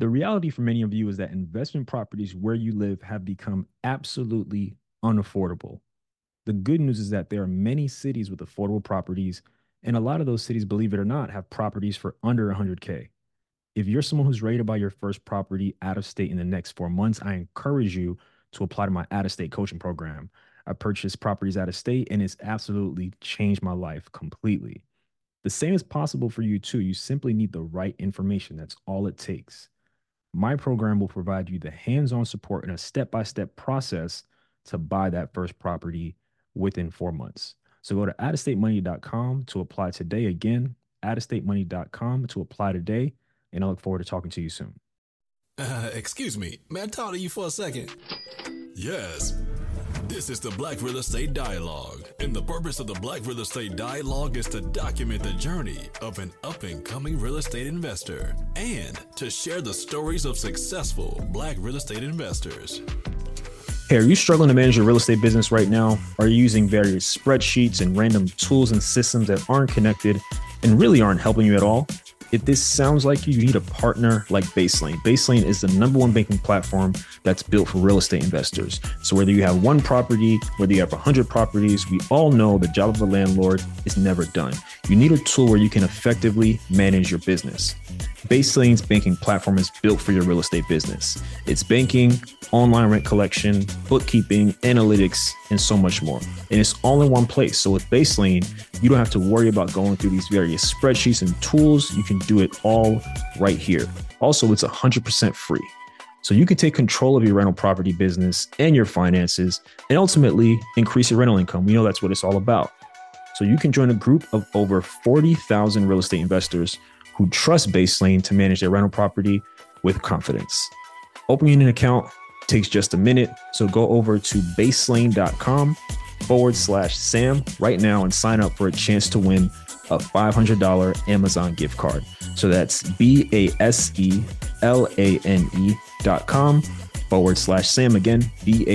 The reality for many of you is that investment properties where you live have become absolutely unaffordable. The good news is that there are many cities with affordable properties, and a lot of those cities, believe it or not, have properties for under 100K. If you're someone who's ready to buy your first property out of state in the next 4 months, I encourage you to apply to my out of state coaching program. I purchased properties out of state and it's absolutely changed my life completely. The same is possible for you too. You simply need the right information. That's all it takes. My program will provide you the hands on support and a step by step process to buy that first property within 4 months. So go to outofstatemoney.com to apply today. Again, outofstatemoney.com to apply today. And I look forward to talking to you soon. Excuse me, may I talk to you for a second? Yes. This is the Black Real Estate Dialogue, and the purpose of the Black Real Estate Dialogue is to document the journey of an up-and-coming real estate investor and to share the stories of successful Black real estate investors. Hey, are you struggling to manage your real estate business right now? Are you using various spreadsheets and random tools and systems that aren't connected and really aren't helping you at all? If this sounds like you need a partner like Baselane. Baselane is the #1 banking platform that's built for real estate investors. So whether you have one property, whether you have 100 properties, we all know the job of a landlord is never done. You need a tool where you can effectively manage your business. Baselane's banking platform is built for your real estate business. It's banking, online rent collection, bookkeeping, analytics, and so much more. And it's all in one place. So with Baselane, you don't have to worry about going through these various spreadsheets and tools. You can do it all right here. Also, it's 100% free. So you can take control of your rental property business and your finances and ultimately increase your rental income. We know that's what it's all about. So you can join a group of over 40,000 real estate investors who trust Baselane to manage their rental property with confidence. Opening an account takes just a minute. So go over to baselane.com/Sam right now and sign up for a chance to win a $500 Amazon gift card. So that's baselane.com/Sam. Again,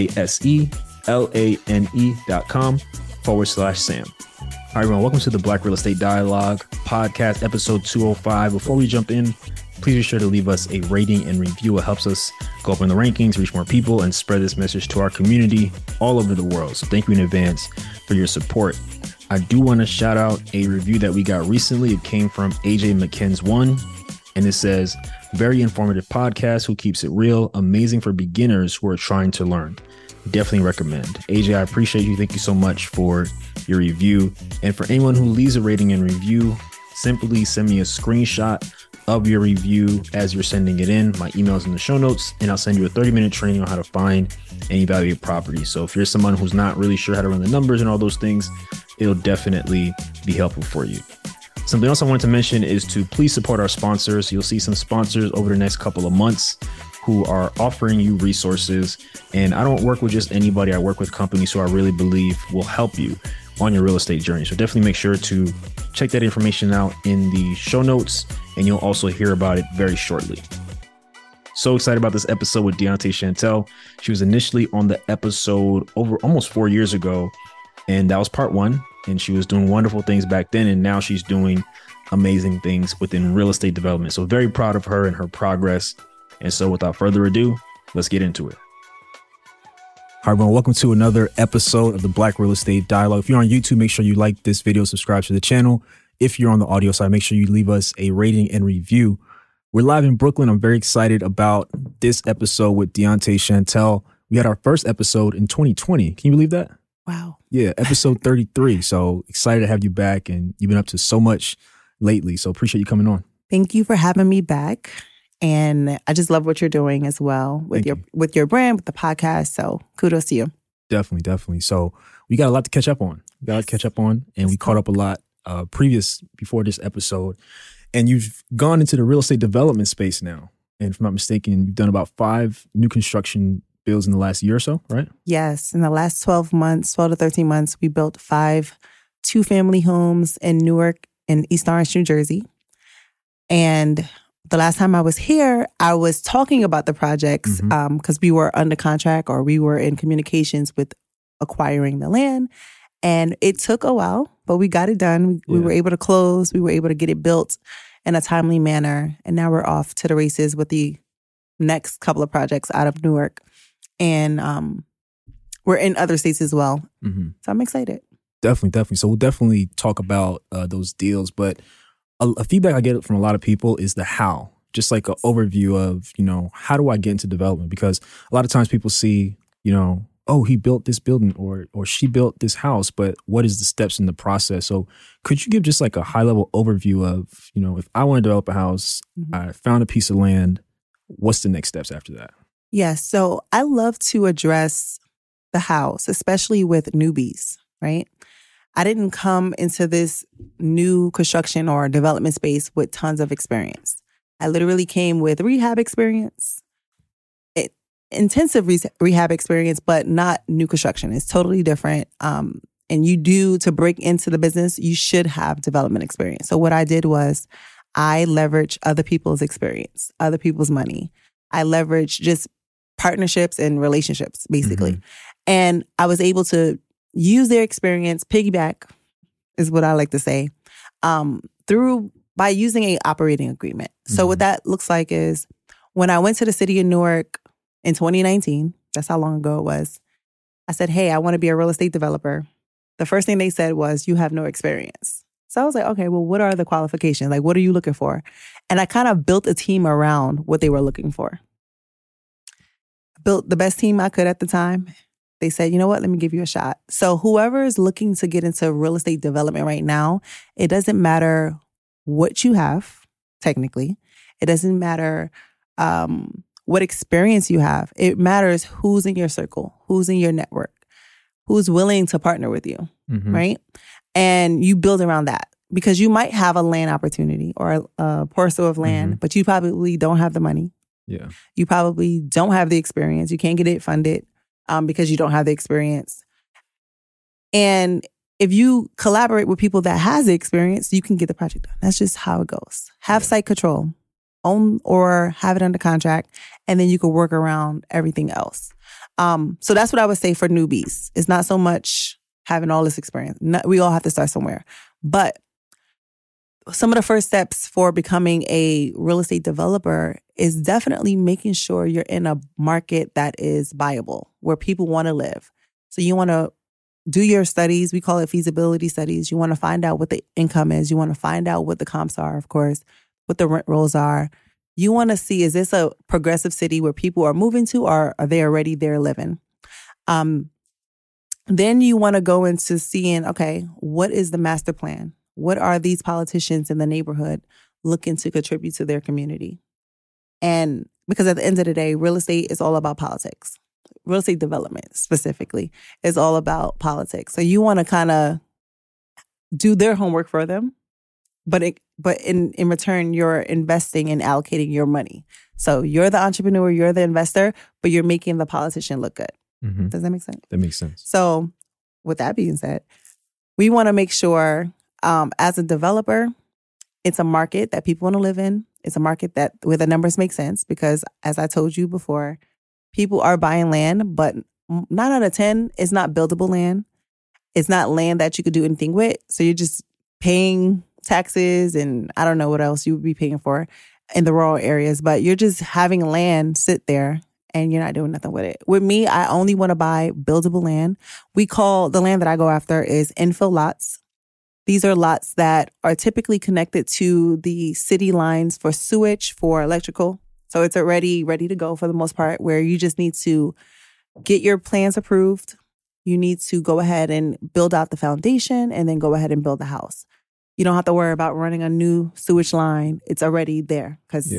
baselane.com/Sam. All right, everyone, welcome to the Black Real Estate Dialogue podcast, episode 205. Before we jump in, please be sure to leave us a rating and review. It helps us go up in the rankings, reach more people, and spread this message to our community all over the world. So thank you in advance for your support. I do want to shout out a review that we got recently. It came from AJ McKen's one, and it says, very informative podcast, who keeps it real, amazing for beginners who are trying to learn. Definitely recommend. AJ, I appreciate you. Thank you so much for your review. And for anyone who leaves a rating and review, simply send me a screenshot of your review as you're sending it in. My email is in the show notes, and I'll send you a 30-minute training on how to find and evaluate properties. So if you're someone who's not really sure how to run the numbers and all those things, it'll definitely be helpful for you. Something else I wanted to mention is to please support our sponsors. You'll see some sponsors over the next couple of months who are offering you resources. And I don't work with just anybody. I work with companies who I really believe will help you on your real estate journey. So definitely make sure to check that information out in the show notes, and you'll also hear about it very shortly. So excited about this episode with Deontay Chantel. She was initially on the episode over almost 4 years ago, and that was part 1. And she was doing wonderful things back then, and now she's doing amazing things within real estate development. So very proud of her and her progress. And so without further ado, let's get into it. All right, everyone, welcome to another episode of the Black Real Estate Dialogue. If you're on YouTube, make sure you like this video, subscribe to the channel. If you're on the audio side, make sure you leave us a rating and review. We're live in Brooklyn. I'm very excited about this episode with Deontay Chantel. We had our first episode in 2020. Can you believe that? Wow. Yeah, episode 33. So excited to have you back, and you've been up to so much lately. So appreciate you coming on. Thank you for having me back. And I just love what you're doing as well with your brand, with the podcast. So kudos to you. Definitely. So we got a lot to catch up on. And we caught up a lot before this episode. And you've gone into the real estate development space now. And if I'm not mistaken, you've done about 5 new construction builds in the last year or so, right? Yes. In the last 12 to 13 months, we built 5 two-family homes in Newark and East Orange, New Jersey. And the last time I was here, I was talking about the projects because we were under contract, or we were in communications with acquiring the land. And it took a while, but we got it done. We were able to close. We were able to get it built in a timely manner. And now we're off to the races with the next couple of projects out of Newark. And we're in other states as well. Mm-hmm. So I'm excited. Definitely. So we'll definitely talk about those deals. But a feedback I get from a lot of people is the how. Just like an overview of, how do I get into development? Because a lot of times people see, oh, he built this building or she built this house, but what is the steps in the process? So could you give just like a high level overview of, if I want to develop a house, I found a piece of land, what's the next steps after that? Yes. So I love to address the house, especially with newbies, right? I didn't come into this new construction or development space with tons of experience. I literally came with rehab experience, intensive rehab experience, but not new construction. It's totally different. And to break into the business, you should have development experience. So what I did was I leveraged other people's experience, other people's money. I leveraged just partnerships and relationships, basically. Mm-hmm. And I was able to use their experience, piggyback is what I like to say, by using a operating agreement. So what that looks like is when I went to the city of Newark in 2019, that's how long ago it was, I said, hey, I want to be a real estate developer. The first thing they said was, you have no experience. So I was like, okay, well, what are the qualifications? Like, what are you looking for? And I kind of built a team around what they were looking for. Built the best team I could at the time. They said, you know what, let me give you a shot. So whoever is looking to get into real estate development right now, it doesn't matter what you have, technically. It doesn't matter what experience you have. It matters who's in your circle, who's in your network, who's willing to partner with you, right? And you build around that because you might have a land opportunity or a parcel of land, but you probably don't have the money. Yeah. You probably don't have the experience. You can't get it funded because you don't have the experience. And if you collaborate with people that has the experience, you can get the project done. That's just how it goes. Have site control, own or have it under contract, and then you can work around everything else. So that's what I would say for newbies. It's not so much having all this experience. We all have to start somewhere. But some of the first steps for becoming a real estate developer is definitely making sure you're in a market that is viable, where people want to live. So you want to do your studies. We call it feasibility studies. You want to find out what the income is. You want to find out what the comps are, of course, what the rent rolls are. You want to see, is this a progressive city where people are moving to, or are they already there living? Then you want to go into seeing, okay, what is the master plan? What are these politicians in the neighborhood looking to contribute to their community? And because at the end of the day, real estate is all about politics. Real estate development specifically is all about politics. So you want to kind of do their homework for them, but in return, you're investing and allocating your money. So you're the entrepreneur, you're the investor, but you're making the politician look good. Does that make sense? That makes sense. So with that being said, we want to make sure as a developer, it's a market that people want to live in. It's a market that where the numbers make sense because, as I told you before, people are buying land, but 9 out of 10 is not buildable land. It's not land that you could do anything with. So you're just paying taxes and I don't know what else you would be paying for in the rural areas, but you're just having land sit there and you're not doing nothing with it. With me, I only want to buy buildable land. We call the land that I go after is infill lots. These are lots that are typically connected to the city lines for sewage, for electrical. So it's already ready to go for the most part, where you just need to get your plans approved. You need to go ahead and build out the foundation and then go ahead and build the house. You don't have to worry about running a new sewage line. It's already there because,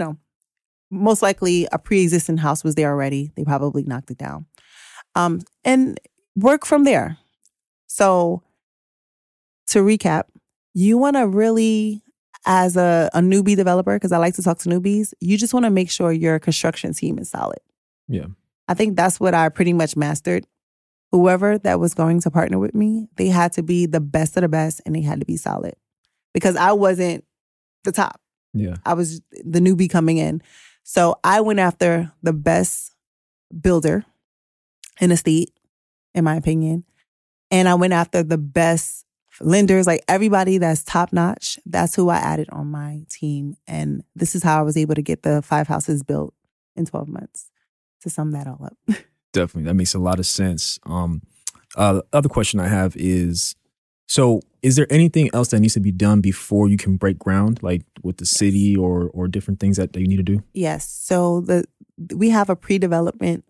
most likely a pre-existing house was there already. They probably knocked it down. And work from there. So to recap, you want to really, as a newbie developer, because I like to talk to newbies, you just want to make sure your construction team is solid. Yeah. I think that's what I pretty much mastered. Whoever that was going to partner with me, they had to be the best of the best and they had to be solid because I wasn't the top. Yeah. I was the newbie coming in. So I went after the best builder in the state, in my opinion. And I went after the best lenders, like everybody that's top notch. That's who I added on my team. And this is how I was able to get the 5 houses built in 12 months, to sum that all up. Definitely. That makes a lot of sense. The other question I have is, so is there anything else that needs to be done before you can break ground, like with the city or different things that you need to do? Yes. So we have a pre-development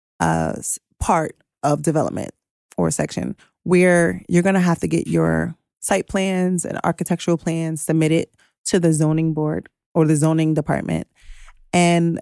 part of development or section where you're going to have to get your site plans and architectural plans submitted to the zoning board or the zoning department. And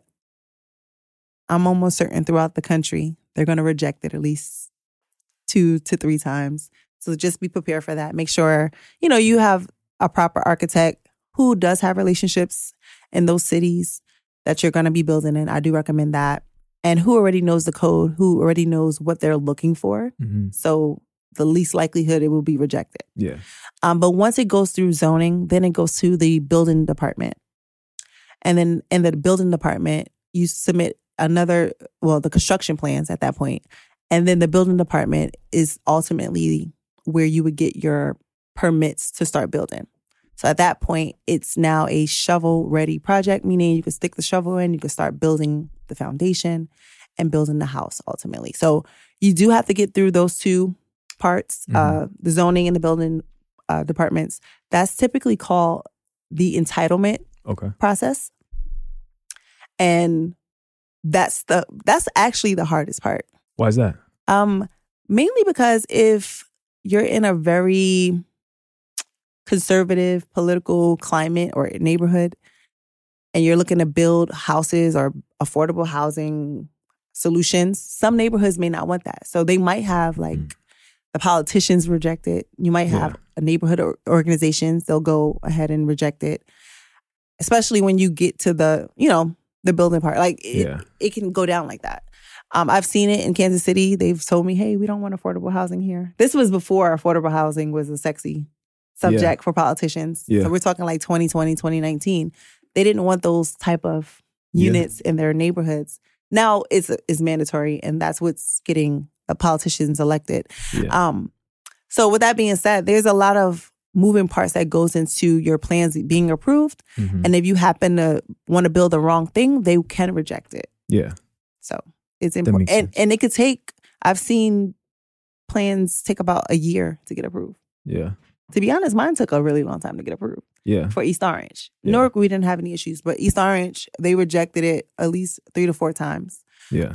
I'm almost certain throughout the country, they're going to reject it at least 2 to 3 times. So just be prepared for that. Make sure, you have a proper architect who does have relationships in those cities that you're going to be building in. I do recommend that. And who already knows the code, who already knows what they're looking for. Mm-hmm. So the least likelihood it will be rejected. Yeah. But once it goes through zoning, then it goes to the building department. And then in the building department, you submit the construction plans at that point. And then the building department is ultimately where you would get your permits to start building. So at that point, it's now a shovel-ready project, meaning you can stick the shovel in, you can start building the foundation and building the house ultimately. So you do have to get through those 2 parts, the zoning and the building departments. That's typically called the entitlement process. And that's actually the hardest part. Why is that? Mainly because if you're in a very conservative political climate or neighborhood and you're looking to build houses or affordable housing solutions, some neighborhoods may not want that. So they might have the politicians reject it. You might have a neighborhood organizations, they'll go ahead and reject it. Especially when you get to the building part. It can go down like that. I've seen it in Kansas City. They've told me, hey, we don't want affordable housing here. This was before affordable housing was a sexy subject for politicians. Yeah. So we're talking like 2020, 2019. They didn't want those type of units in their neighborhoods. Now it's mandatory, and that's what's getting the politicians elected. Yeah. So with that being said, there's a lot of moving parts that goes into your plans being approved. Mm-hmm. And if you happen to want to build the wrong thing, they can reject it. Yeah. So it's important. And it could take, I've seen plans take about a year to get approved. Yeah. To be honest, mine took a really long time to get approved. Yeah. For East Orange. Yeah. Newark, we didn't have any issues, but East Orange, they rejected it at least 3 to 4 times. Yeah.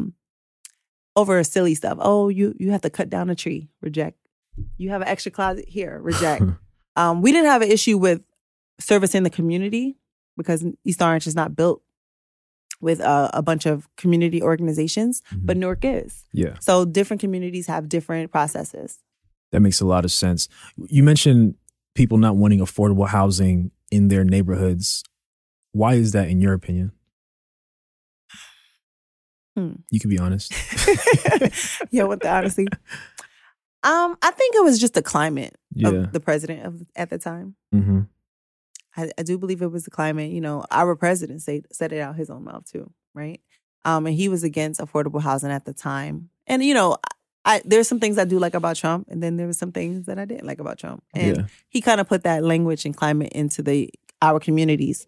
Over silly stuff. Oh, you have to cut down a tree. Reject. You have an extra closet here. Reject. We didn't have an issue with servicing the community because East Orange is not built with a bunch of community organizations, but Newark is. Yeah. So different communities have different processes. That makes a lot of sense. You mentioned people not wanting affordable housing in their neighborhoods. Why is that, in your opinion? You can be honest. Yeah, with the honesty. I think it was just the climate of the president at the time. Mm-hmm. I do believe it was the climate. Our president said it out his own mouth too, right? And he was against affordable housing at the time. And, there's some things I do like about Trump, and then there were some things that I didn't like about Trump. And he kind of put that language and climate into our communities.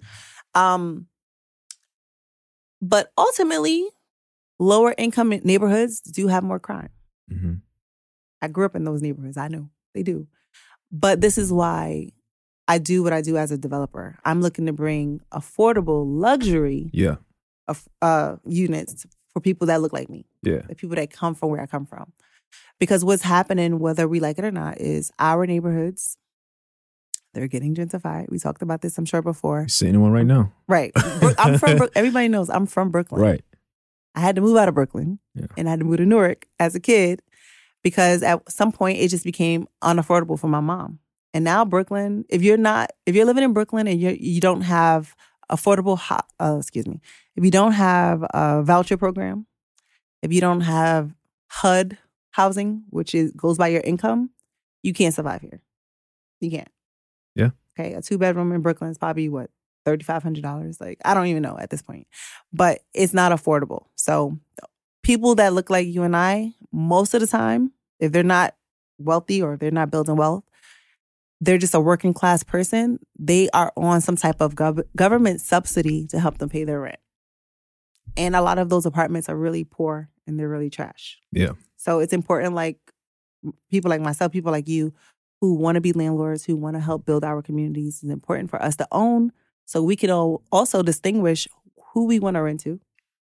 But ultimately, lower income neighborhoods do have more crime. Mm-hmm. I grew up in those neighborhoods. I know they do. But this is why I do what I do as a developer. I'm looking to bring affordable luxury units for people that look like me. Yeah. The people that come from where I come from. Because what's happening, whether we like it or not, is our neighborhoods, they're getting gentrified. We talked about this, I'm sure, before. You're sitting in one right now. Right. I'm from everybody knows I'm from Brooklyn. Right. I had to move out of Brooklyn and I had to move to Newark as a kid because at some point it just became unaffordable for my mom. And now Brooklyn, if you're living in Brooklyn and you don't have affordable, if you don't have a voucher program, if you don't have HUD housing, which goes by your income, you can't survive here. You can't. Yeah. Okay. A 2-bedroom in Brooklyn is probably what? $3,500. Like, I don't even know at this point, but it's not affordable. So people that look like you and I, most of the time, if they're not wealthy or if they're not building wealth, they're just a working class person. They are on some type of government subsidy to help them pay their rent. And a lot of those apartments are really poor and they're really trash. Yeah. So it's important, like people like myself, people like you, who want to be landlords, who want to help build our communities. It's important for us to own so we can also distinguish who we want to rent to.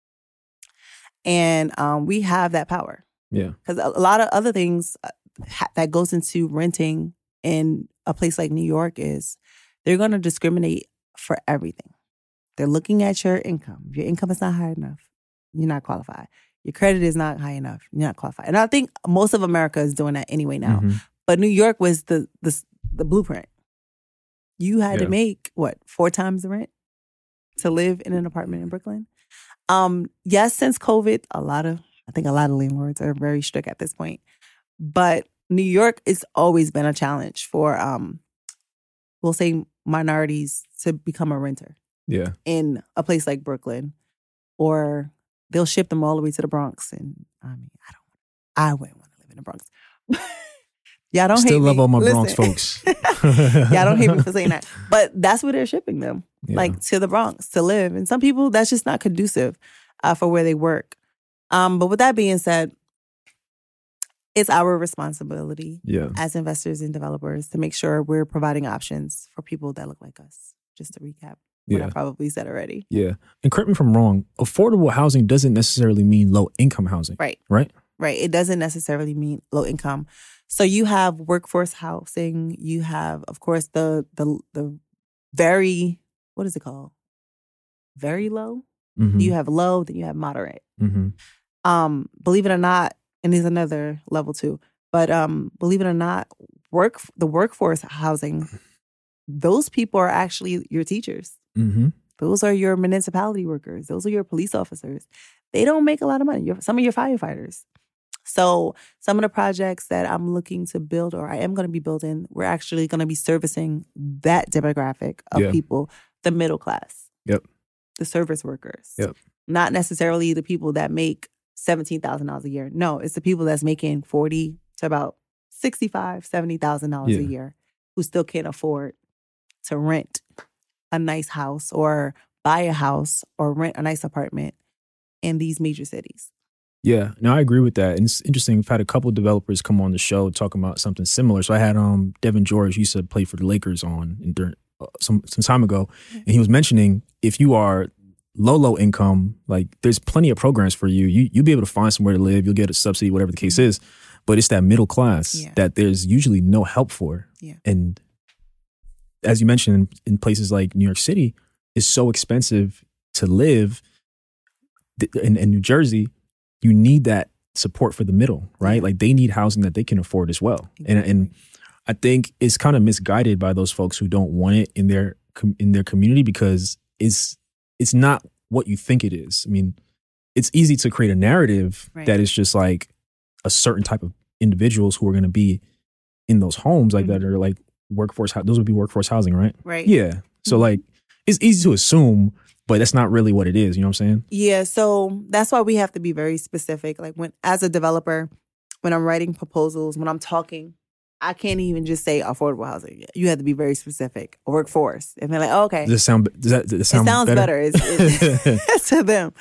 And we have that power. Yeah. Because a lot of other things that goes into renting in a place like New York is they're going to discriminate for everything. They're looking at your income. If your income is not high enough, you're not qualified. Your credit is not high enough, you're not qualified. And I think most of America is doing that anyway now. Mm-hmm. But New York was the blueprint. You had to make, 4 times the rent to live in an apartment in Brooklyn? Yes, since COVID, I think a lot of landlords are very strict at this point. But New York has always been a challenge for, we'll say, minorities to become a renter. Yeah. In a place like Brooklyn, or they'll ship them all the way to the Bronx. And I wouldn't want to live in the Bronx. Y'all don't Still hate love me. all my Listen. Bronx folks. Y'all don't hate me for saying that. But that's where they're shipping them, Yeah. like to the Bronx to live. And some people, that's just not conducive for where they work. But with that being said, it's our responsibility as investors and developers to make sure we're providing options for people that look like us. Just to recap what I probably said already. Yeah. And correct me if I'm wrong, affordable housing doesn't necessarily mean low income housing. Right. Right? Right. It doesn't necessarily mean low income. So you have workforce housing. You have, of course, the very, what is it called? Very low. Mm-hmm. You have low, then you have moderate. Mm-hmm. Believe it or not, and there's another level too. But believe it or not, the workforce housing, those people are actually your teachers. Mm-hmm. Those are your municipality workers. Those are your police officers. They don't make a lot of money. Some of your firefighters. So some of the projects that I'm looking to build, or I am going to be building, we're actually going to be servicing that demographic of people, the middle class. Yep. The service workers. Yep. Not necessarily the people that make $17,000 a year. No, it's the people that's making $40,000 to about $65,000, $70,000 a year who still can't afford to rent a nice house or buy a house or rent a nice apartment in these major cities. Yeah, no, I agree with that. And it's interesting. We've had a couple of developers come on the show talking about something similar. So I had Devin George, who used to play for the Lakers during some time ago. And he was mentioning if you are low income, like there's plenty of programs for you. You'll be able to find somewhere to live. You'll get a subsidy, whatever the case is. But it's that middle class that there's usually no help for. Yeah. And as you mentioned, in places like New York City, it's so expensive to live. In New Jersey, you need that support for the middle, right? Like they need housing that they can afford as well. Exactly. And I think it's kind of misguided by those folks who don't want it in their community because it's not what you think it is. I mean, it's easy to create a narrative that is just like a certain type of individuals who are going to be in those homes like that are like workforce. Those would be workforce housing, right? Right. Yeah. So like it's easy to assume, but that's not really what it is. You know what I'm saying? Yeah. So that's why we have to be very specific. Like as a developer, when I'm writing proposals, when I'm talking, I can't even just say affordable housing. You have to be very specific. Workforce. And they're like, oh, okay. Does it sound better? It's to them.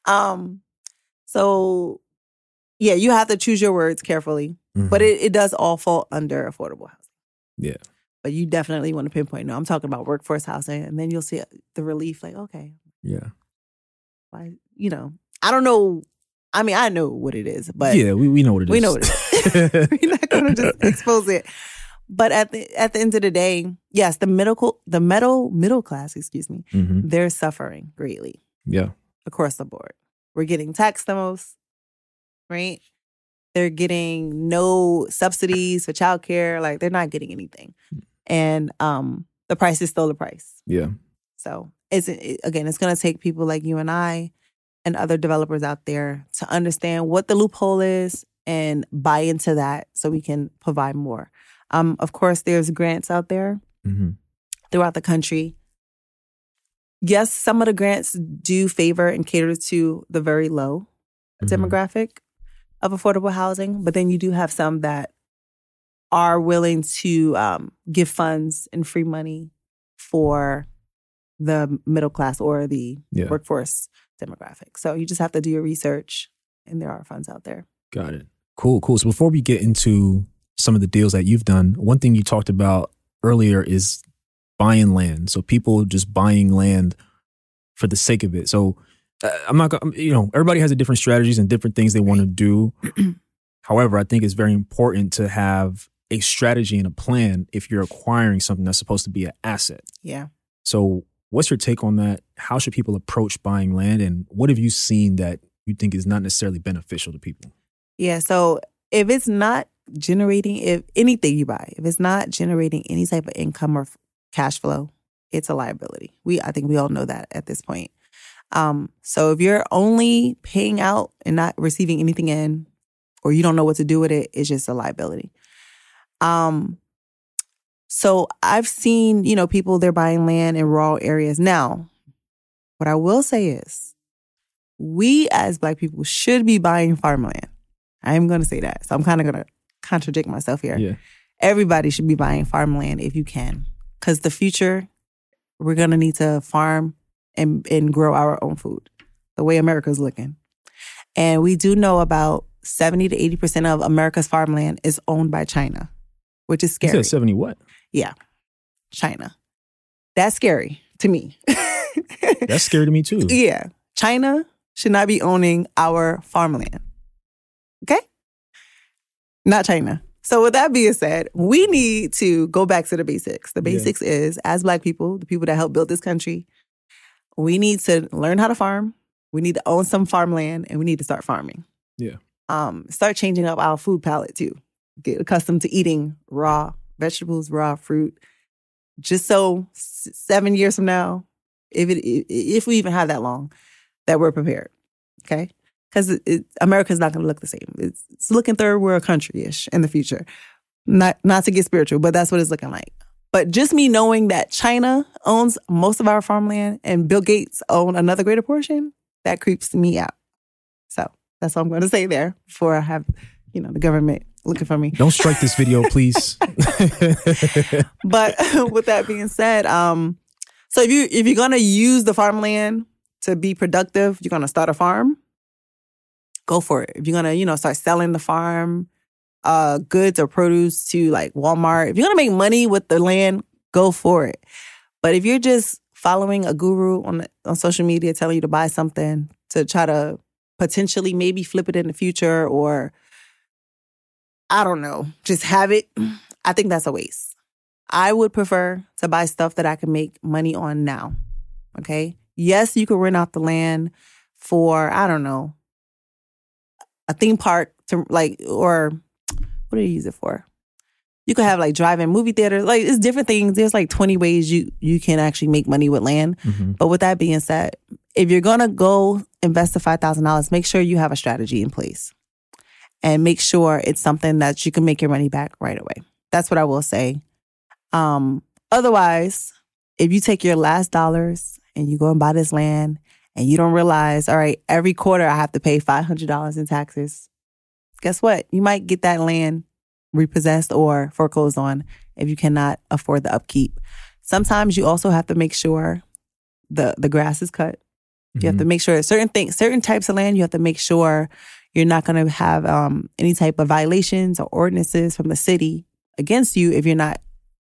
So yeah, you have to choose your words carefully, but it does all fall under affordable housing. Yeah. But you definitely want to pinpoint, no, I'm talking about workforce housing. And then you'll see the relief, like, okay. Yeah. Why, I don't know. I mean, I know what it is, but yeah, we know what it is. We know what it is. We're not going to just expose it. But at the end of the day, yes, the middle class, they're suffering greatly. Yeah. Across the board. We're getting taxed the most, right? They're getting no subsidies for childcare. Like they're not getting anything. And the price is still the price. Yeah. So it's going to take people like you and I and other developers out there to understand what the loophole is and buy into that so we can provide more. Of course, there's grants out there throughout the country. Yes, some of the grants do favor and cater to the very low demographic of affordable housing, but then you do have some that are willing to give funds and free money for the middle class or the workforce demographic. So you just have to do your research, and there are funds out there. Got it. Cool. So before we get into some of the deals that you've done, one thing you talked about earlier is buying land. So people just buying land for the sake of it. So I'm not going to, everybody has a different strategies and different things they want to do. However, I think it's very important to have a strategy and a plan if you're acquiring something that's supposed to be an asset. Yeah. So what's your take on that? How should people approach buying land? And what have you seen that you think is not necessarily beneficial to people? Yeah. So if it's not generating, if anything you buy, if it's not generating any type of income or cash flow, it's a liability. I think we all know that at this point. So if you're only paying out and not receiving anything in, or you don't know what to do with it, it's just a liability. So I've seen, people, they're buying land in rural areas. Now, what I will say is we as Black people should be buying farmland. I'm going to say that. So I'm kind of going to contradict myself here. Yeah. Everybody should be buying farmland if you can. Because the future, we're going to need to farm and grow our own food, the way America's looking. And we do know about 70 to 80% of America's farmland is owned by China, which is scary. You said 70 what? Yeah, China. That's scary to me. That's scary to me too. Yeah. China should not be owning our farmland. Okay? Not China. So with that being said, we need to go back to the basics. The basics is, as Black people, the people that helped build this country, we need to learn how to farm. We need to own some farmland, and we need to start farming. Yeah. Start changing up our food palette too. Get accustomed to eating raw vegetables, raw fruit. Just so 7 years from now, if we even have that long, that we're prepared. Okay? Because America's not going to look the same. It's looking third world country-ish in the future. Not to get spiritual, but that's what it's looking like. But just me knowing that China owns most of our farmland and Bill Gates own another greater portion, that creeps me out. So that's what I'm going to say there before I have, the government looking for me. Don't strike this video, please. But with that being said, so if you're going to use the farmland to be productive, you're going to start a farm, go for it. If you're going to, start selling the farm goods or produce to like Walmart, if you're going to make money with the land, go for it. But if you're just following a guru on social media telling you to buy something to try to potentially maybe flip it in the future, or I don't know, just have it, I think that's a waste. I would prefer to buy stuff that I can make money on now. Okay? Yes, you could rent out the land for, I don't know, a theme park to or what do you use it for? You could have drive-in movie theaters. It's different things. There's 20 ways you can actually make money with land. Mm-hmm. But with that being said, if you're going to go invest the $5,000, make sure you have a strategy in place. And make sure it's something that you can make your money back right away. That's what I will say. Otherwise, if you take your last dollars and you go and buy this land and you don't realize, all right, every quarter I have to pay $500 in taxes, guess what? You might get that land repossessed or foreclosed on if you cannot afford the upkeep. Sometimes you also have to make sure the grass is cut. You have to make sure certain types of land, you have to make sure you're not going to have any type of violations or ordinances from the city against you if you're not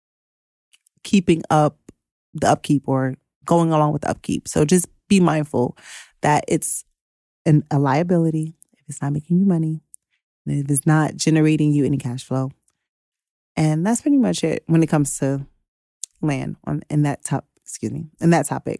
keeping up the upkeep or going along with the upkeep. So just be mindful that it's a liability if it's not making you money, and if it's not generating you any cash flow. And that's pretty much it when it comes to land in that topic.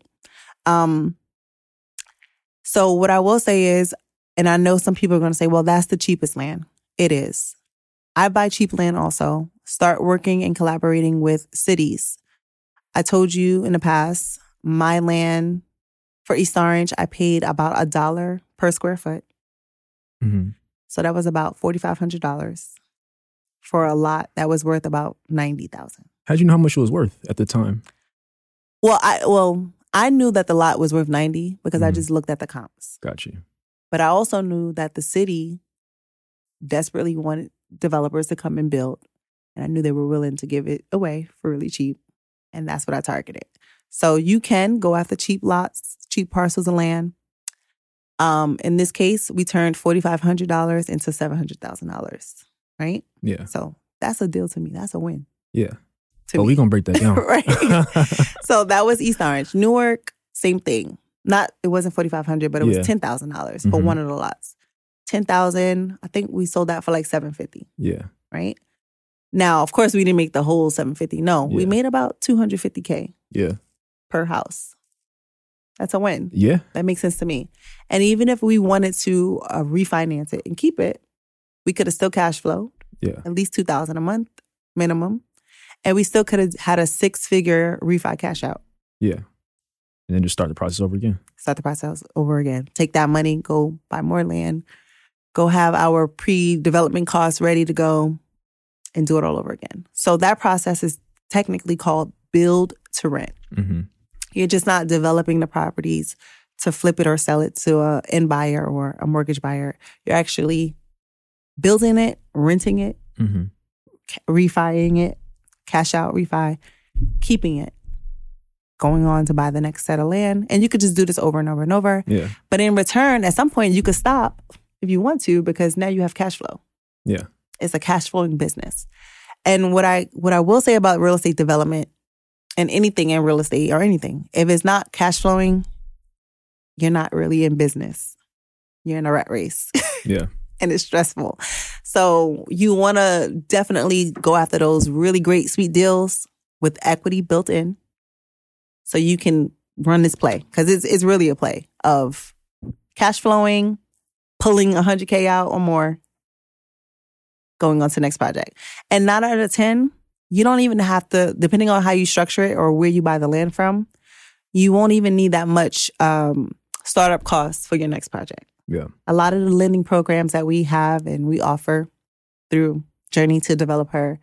So what I will say is, and I know some people are going to say, well, that's the cheapest land. It is. I buy cheap land also. Start working and collaborating with cities. I told you in the past, my land for East Orange, I paid about $1 per square foot. Mm-hmm. So that was about $4,500 for a lot that was worth about $90,000. How'd you know how much it was worth at the time? I knew that the lot was worth $90 because I just looked at the comps. Got you. But I also knew that the city desperately wanted developers to come and build. And I knew they were willing to give it away for really cheap. And that's what I targeted. So you can go after cheap lots, cheap parcels of land. In this case, we turned $4,500 into $700,000, right? Yeah. So that's a deal to me. That's a win. Yeah. But we're going to break that down. Right. So that was East Orange. Newark, same thing. It wasn't $4,500, but it was $10,000 for one of the lots. $10,000. I think we sold that for like $750. Yeah. Right. Now, of course, we didn't make the whole $750. No, we made about $250K. Yeah. Per house. That's a win. Yeah. That makes sense to me. And even if we wanted to refinance it and keep it, we could have still cash flowed. Yeah. At least $2,000 a month minimum. And we still could have had a 6-figure refi cash out. Yeah. And then just start the process over again. Start the process over again. Take that money, go buy more land, go have our pre-development costs ready to go, and do it all over again. So that process is technically called build to rent. Mm-hmm. You're just not developing the properties to flip it or sell it to an end buyer or a mortgage buyer. You're actually building it, renting it, refiing it, cash out, refi, keeping it, going on to buy the next set of land. And you could just do this over and over and over. Yeah. But in return, at some point, you could stop if you want to because now you have cash flow. Yeah. It's a cash flowing business. And what I will say about real estate development and anything in real estate or anything, if it's not cash flowing, you're not really in business. You're in a rat race. Yeah. And it's stressful. So you want to definitely go after those really great, sweet deals with equity built in so you can run this play. Because it's really a play of cash flowing, pulling $100K out or more, going on to the next project. And 9 out of 10, you don't even have to, depending on how you structure it or where you buy the land from, you won't even need that much startup costs for your next project. Yeah. A lot of the lending programs that we have and we offer through Journey to Developer,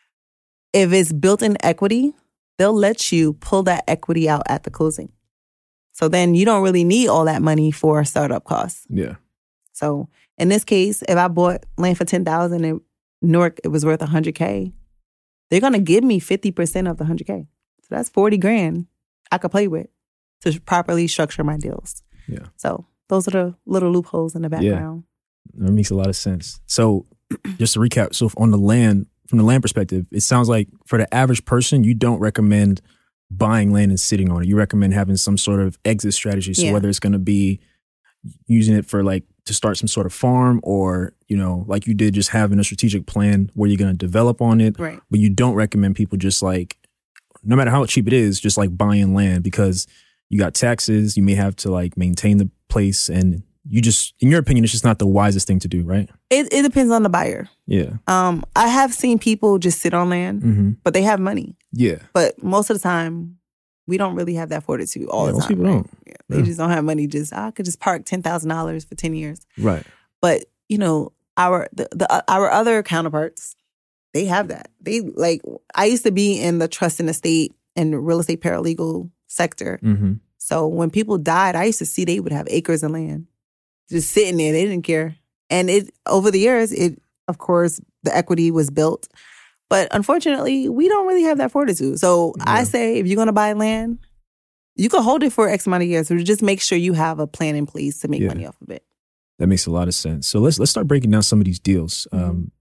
if it's built-in equity, they'll let you pull that equity out at the closing. So then you don't really need all that money for startup costs. Yeah. So in this case, if I bought land for $10,000 in Newark, it was worth $100K, they're going to give me 50% of the $100K. So that's $40,000 I could play with to properly structure my deals. Yeah. So those are the little loopholes in the background. Yeah. That makes a lot of sense. So just to recap, so on the land, from the land perspective, it sounds like for the average person, you don't recommend buying land and sitting on it. You recommend having some sort of exit strategy. So whether it's going to be using it for like to start some sort of farm or, you know, like you did, just having a strategic plan where you're going to develop on it. Right. But you don't recommend people just like, no matter how cheap it is, just like buying land because you got taxes, you may have to like maintain the place and you just, in your opinion, it's just not the wisest thing to do, right? It depends on the buyer. Yeah. I have seen people just sit on land, but they have money. Yeah. But most of the time, we don't really have that fortitude all the time. Most people don't. Yeah. They just don't have money. I could just park $10,000 for 10 years. Right. But, you know, our other counterparts, they have that. They like, I used to be in the trust and estate and real estate paralegal sector. Mm-hmm. So when people died, I used to see they would have acres of land just sitting there. They didn't care. And over the years, of course, the equity was built. But unfortunately, we don't really have that fortitude. So I say if you're going to buy land, you can hold it for X amount of years. So just make sure you have a plan in place to make money off of it. That makes a lot of sense. So let's start breaking down some of these deals.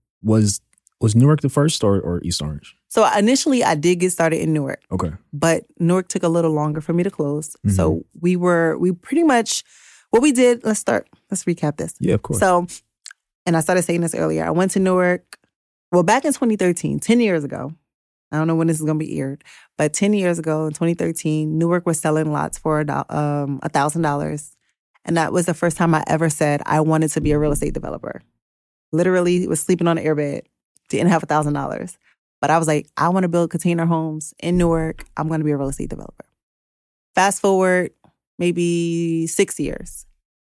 Was Newark the first or East Orange? So initially, I did get started in Newark. Okay. But Newark took a little longer for me to close. Mm-hmm. So we pretty much, what we did, let's recap this. Yeah, of course. So, and I started saying this earlier, I went to Newark, back in 2013, 10 years ago. I don't know when this is going to be aired, but 10 years ago in 2013, Newark was selling lots for $1,000. And that was the first time I ever said I wanted to be a real estate developer. Literally was sleeping on an airbed, didn't have $1,000. But I was like, I want to build container homes in Newark. I'm going to be a real estate developer. Fast forward maybe 6 years.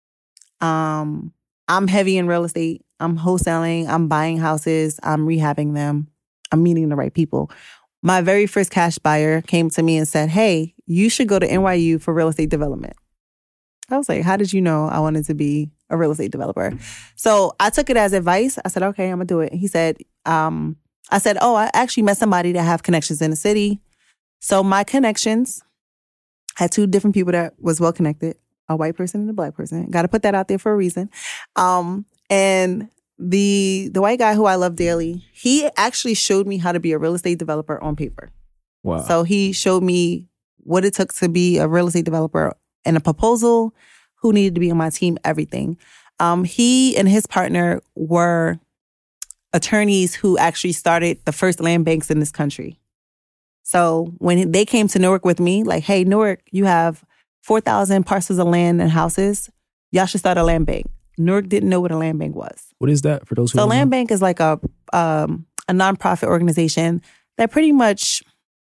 I'm heavy in real estate. I'm wholesaling. I'm buying houses. I'm rehabbing them. I'm meeting the right people. My very first cash buyer came to me and said, hey, you should go to NYU for real estate development. I was like, how did you know I wanted to be a real estate developer? So I took it as advice. I said, okay, I'm going to do it. He said, I said, I actually met somebody that have connections in the city. So my connections, had 2 different people that was well connected. a white person and a black person. Got to put that out there for a reason. And the white guy who I love dearly, he actually showed me how to be a real estate developer on paper. Wow. So he showed me what it took to be a real estate developer and a proposal, who needed to be on my team, everything. He and his partner were attorneys who actually started the first land banks in this country. So when they came to Newark with me, like, hey, Newark, you have 4,000 parcels of land and houses. Y'all should start a land bank. Newark didn't know what a land bank was. What is that for those who So don't land know? bank is like a nonprofit organization that pretty much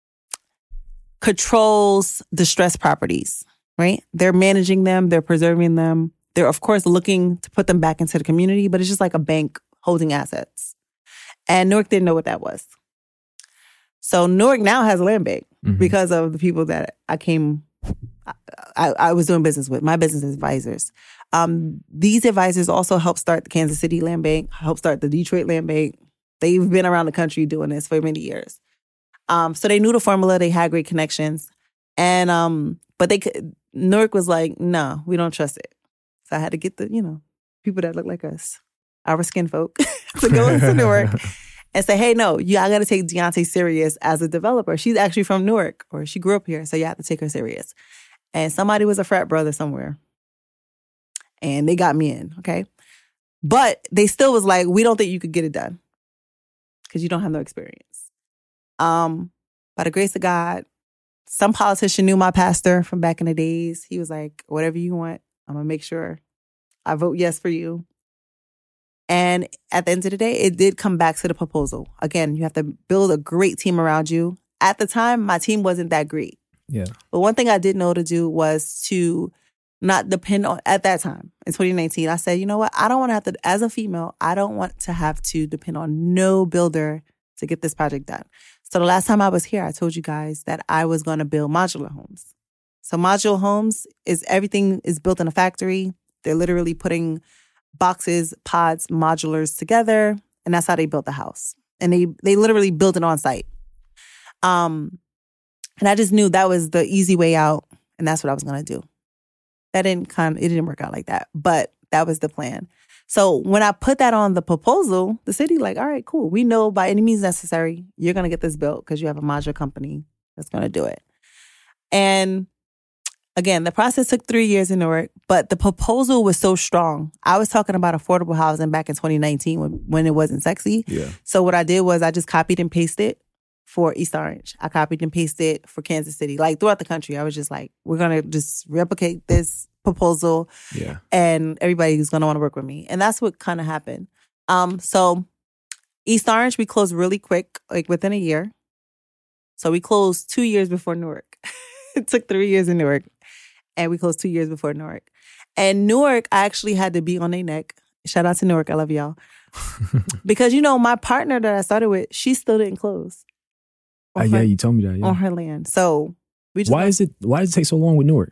controls distressed properties, right? They're managing them. They're preserving them. They're, of course, looking to put them back into the community, but it's just like a bank holding assets. And Newark didn't know what that was. So Newark now has a land bank because of the people that I was doing business with, my business advisors. These advisors also helped start the Kansas City Land Bank, helped start the Detroit Land Bank. They've been around the country doing this for many years. So they knew the formula. They had great connections. And but Newark was like, no, we don't trust it. So I had to get the, people that look like us, our skin folk, to go into Newark and say, hey, no, I got to take Deontay serious as a developer. She's actually from Newark, or she grew up here, so you have to take her serious. And somebody was a frat brother somewhere. And they got me in, okay? But they still was like, we don't think you could get it done because you don't have no experience. By the grace of God, some politician knew my pastor from back in the days. He was like, whatever you want, I'm going to make sure I vote yes for you. And at the end of the day, it did come back to the proposal. Again, you have to build a great team around you. At the time, my team wasn't that great. Yeah. But one thing I did know to do was to not depend on, at that time, in 2019, I said, you know what? I don't want to have to, as a female, I don't want to have to depend on no builder to get this project done. So the last time I was here, I told you guys that I was going to build modular homes. So modular homes is everything is built in a factory. They're literally putting boxes, pods, modulars together, and that's how they built the house. And they literally built it on site. And I just knew that was the easy way out, and that's what I was going to do. It didn't work out like that, but that was the plan. So when I put that on the proposal, the city like, all right, cool. We know by any means necessary, you're going to get this built because you have a modular company that's going to do it. And again, the process took 3 years in Newark, but the proposal was so strong. I was talking about affordable housing back in 2019 when it wasn't sexy. Yeah. So what I did was I just copied and pasted for East Orange. I copied and pasted for Kansas City. Like throughout the country, I was just like, we're going to just replicate this proposal. Yeah. And everybody's going to want to work with me. And that's what kind of happened. So East Orange, we closed really quick, like within a year. So we closed 2 years before Newark. It took 3 years in Newark. And we closed 2 years before Newark. And Newark, I actually had to be on their neck. Shout out to Newark. I love y'all. Because, my partner that I started with, she still didn't close. Yeah, you told me that. Yeah. On her land. So we just why does it take so long with Newark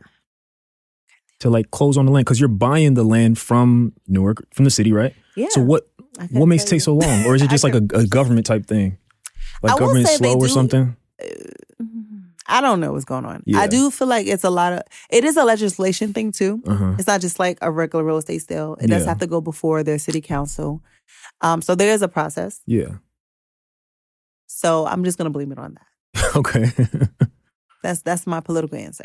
to like close on the land? Because you're buying the land from Newark, from the city, right? Yeah. So what makes it take so long? Or is it just like a government type thing? Like government slow or something? I don't know what's going on. Yeah. I do feel like it is a legislation thing too. It's not just like a regular real estate sale. It does have to go before their city council. So there is a process. Yeah. So I'm just going to blame it on that. Okay. That's my political answer.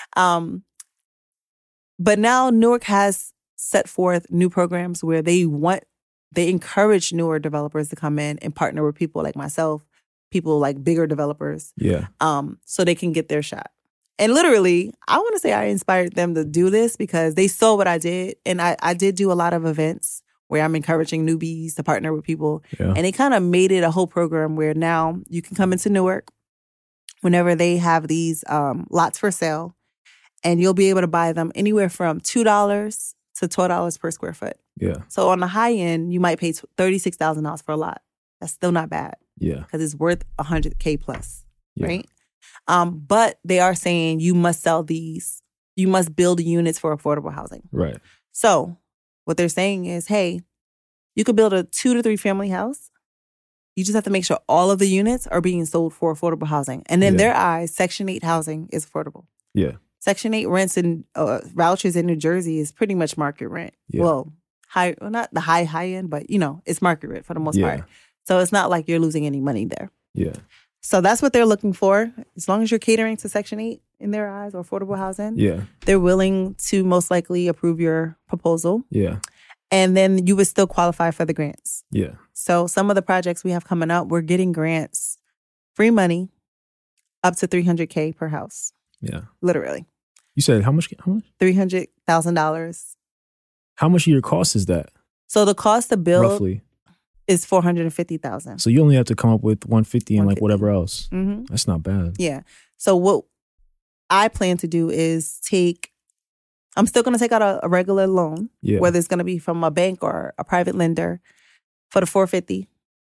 But now Newark has set forth new programs where they encourage newer developers to come in and partner with people like myself, people like bigger developers. Yeah. So they can get their shot. And literally, I want to say I inspired them to do this because they saw what I did. And I did do a lot of events where I'm encouraging newbies to partner with people. Yeah. And they kind of made it a whole program where now you can come into Newark whenever they have these lots for sale, and you'll be able to buy them anywhere from $2 to $12 per square foot. Yeah. So on the high end, you might pay $36,000 for a lot. That's still not bad. Yeah. Because it's worth $100K plus, right? But they are saying you must sell these. You must build units for affordable housing. Right. So what they're saying is, hey, you could build a 2 to 3 family house. You just have to make sure all of the units are being sold for affordable housing. And in their eyes, Section 8 housing is affordable. Yeah. Section 8 rents and vouchers in New Jersey is pretty much market rent. Yeah. Well, not the high end, but it's market rent for the most Yeah. part. So it's not like you're losing any money there. Yeah. So that's what they're looking for. As long as you're catering to Section 8 in their eyes or affordable housing, Yeah. they're willing to most likely approve your proposal. Yeah. And then you would still qualify for the grants. Yeah. So some of the projects we have coming up, we're getting grants, free money, up to $300K per house. Yeah. Literally. You said how much? $300,000. How much of your cost is that? So the cost to build Roughly. is $450,000. So you only have to come up with 150 and like whatever else. Mm-hmm. That's not bad. Yeah. So what I plan to do is I'm still going to take out a regular loan, Yeah. whether it's going to be from a bank or a private lender for the $450.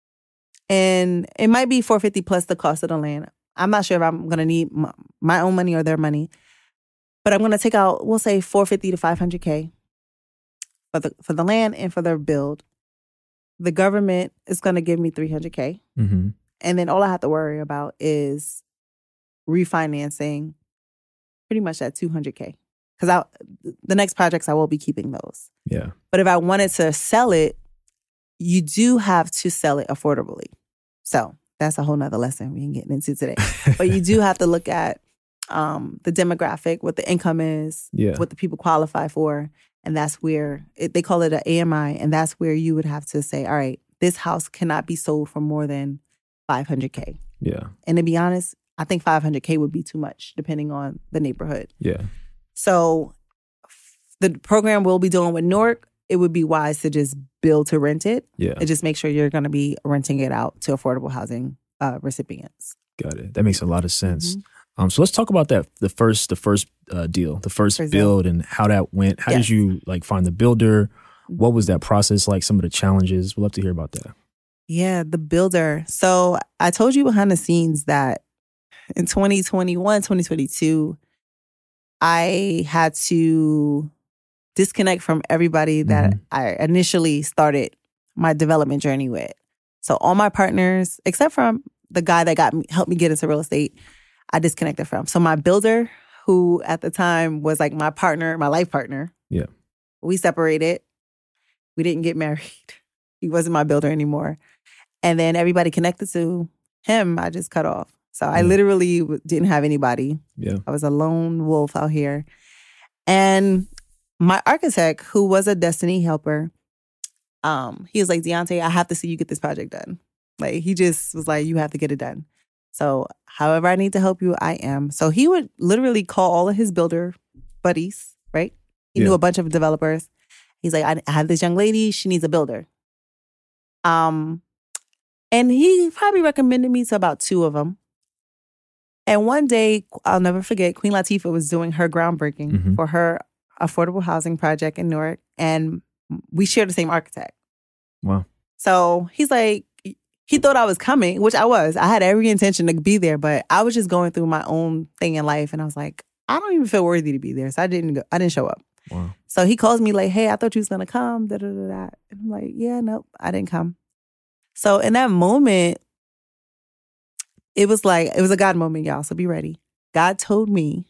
And it might be $450 plus the cost of the land. I'm not sure if I'm going to need my own money or their money, but I'm going to take out, we'll say $450 to $500K for the land and for their build. The government is going to give me $300K. Mm-hmm. And then all I have to worry about is refinancing pretty much at $200K. Because the next projects, I will be keeping those. Yeah. But if I wanted to sell it, you do have to sell it affordably. So that's a whole nother lesson we ain't getting into today. But you do have to look at the demographic, what the income is, Yeah. what the people qualify for. And that's where, they call it an AMI. And that's where you would have to say, all right, this house cannot be sold for more than $500K. Yeah. And to be honest, I think $500K would be too much, depending on the neighborhood. Yeah. So the program we'll be doing with Newark, it would be wise to just build to rent it. Yeah. And just make sure you're going to be renting it out to affordable housing recipients. Got it. That makes a lot of sense. Mm-hmm. So let's talk about that. The first deal, the first build, and how that went. How did you find the builder? What was that process like? Some of the challenges. We'd love to hear about that. Yeah, the builder. So I told you behind the scenes that in 2021, 2022, I had to disconnect from everybody that I initially started my development journey with. So all my partners, except from the guy that helped me get into real estate, I disconnected from. So my builder, who at the time was like my partner, my life partner. Yeah. We separated. We didn't get married. He wasn't my builder anymore. And then everybody connected to him, I just cut off. So I literally didn't have anybody. Yeah. I was a lone wolf out here. And my architect, who was a Destiny helper, he was like, Deontay, I have to see you get this project done. Like, he just was like, you have to get it done. So however I need to help you, I am. So he would literally call all of his builder buddies, right? He knew a bunch of developers. He's like, I have this young lady. She needs a builder. And he probably recommended me to about 2 of them. And one day, I'll never forget, Queen Latifah was doing her groundbreaking for her affordable housing project in Newark. And we shared the same architect. Wow. So he's like, he thought I was coming, which I was. I had every intention to be there, but I was just going through my own thing in life. And I was like, I don't even feel worthy to be there. So I didn't show up. Wow. So he calls me like, hey, I thought you was going to come. Da, da, da, da. And I'm like, yeah, nope, I didn't come. So in that moment, it was a God moment, y'all. So be ready. God told me,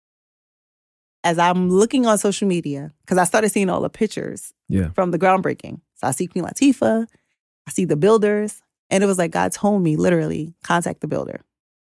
as I'm looking on social media, because I started seeing all the pictures from the groundbreaking. So I see Queen Latifah, I see the builders, and it was like God told me, literally, contact the builder.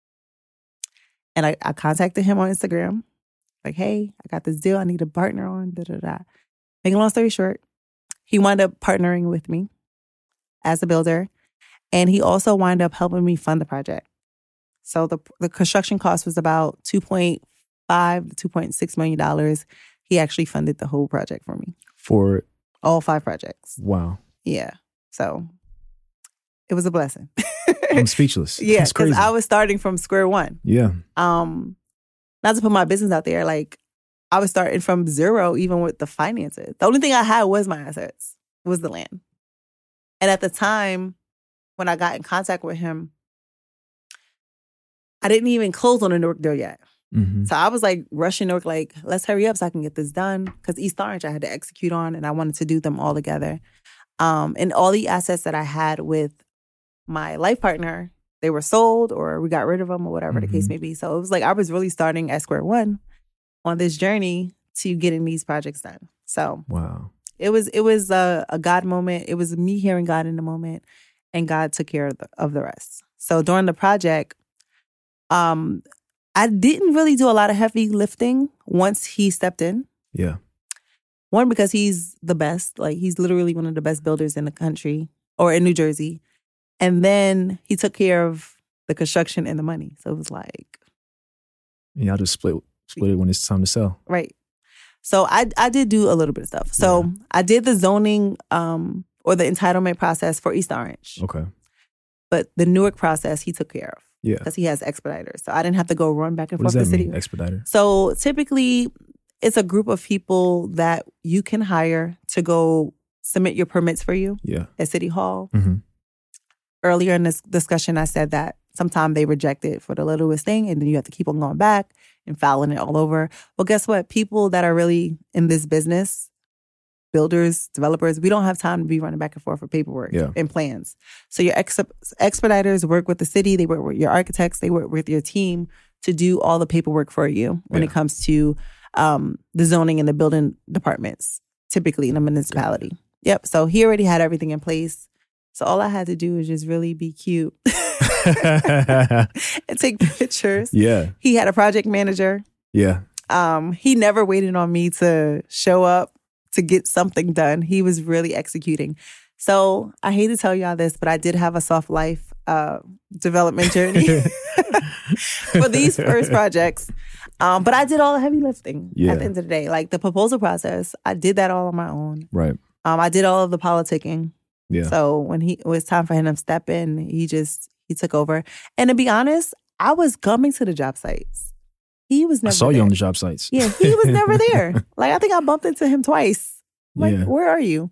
And I contacted him on Instagram. Like, hey, I got this deal I need a partner on, da, da, da. Making a long story short, he wound up partnering with me as a builder. And he also wound up helping me fund the project. So the construction cost was about $2.5 to $2.6 million. He actually funded the whole project for me. For all 5 projects. Wow. Yeah. So it was a blessing. I'm speechless. Yeah, That's crazy. because I was starting from square one. Yeah. Not to put my business out there, like I was starting from zero, even with the finances. The only thing I had was my assets, was the land. And at the time, when I got in contact with him, I didn't even close on a Newark deal yet. So I was like rushing Newark, like, let's hurry up so I can get this done. Because East Orange I had to execute on, and I wanted to do them all together. And all the assets that I had with my life partner, they were sold or we got rid of them or whatever the case may be. So it was like I was really starting at square one. on this journey to getting these projects done. So wow. It was a God moment. It was me hearing God in the moment, and God took care of the rest. So during the project, I didn't really do a lot of heavy lifting once he stepped in. Yeah. One, because he's the best. Like, he's literally one of the best builders in the country or in New Jersey. And then he took care of the construction and the money. So it was like... Yeah, I'll just split it when it's time to sell. Right. So I did do a little bit of stuff. So I did the zoning or the entitlement process for East Orange. Okay. But the Newark process, he took care of. Yeah. Because he has expediters. So I didn't have to go run back and What forth does the that city. mean, expediter? So typically, it's a group of people that you can hire to go submit your permits for you at City Hall. Mm-hmm. Earlier in this discussion, I said that sometimes they reject it for the littlest thing, and then you have to keep on going back and filing it all over. Well, guess what? People that are really in this business, builders, developers, we don't have time to be running back and forth for paperwork and plans. So your expediters work with the city, they work with your architects, they work with your team to do all the paperwork for you when it comes to the zoning and the building departments, typically in a municipality. Yep. So he already had everything in place. So all I had to do was just really be cute and take pictures. Yeah. He had a project manager. Yeah. He never waited on me to show up to get something done. He was really executing. So I hate to tell y'all this, but I did have a soft life development journey for these first projects. But I did all the heavy lifting at the end of the day. Like the proposal process, I did that all on my own. Right. I did all of the politicking. Yeah. So when it was time for him to step in, he took over. And to be honest, I was coming to the job sites. He was never I saw there. you on the job sites. Yeah, he was never there. Like, I think I bumped into him twice. Like, where are you?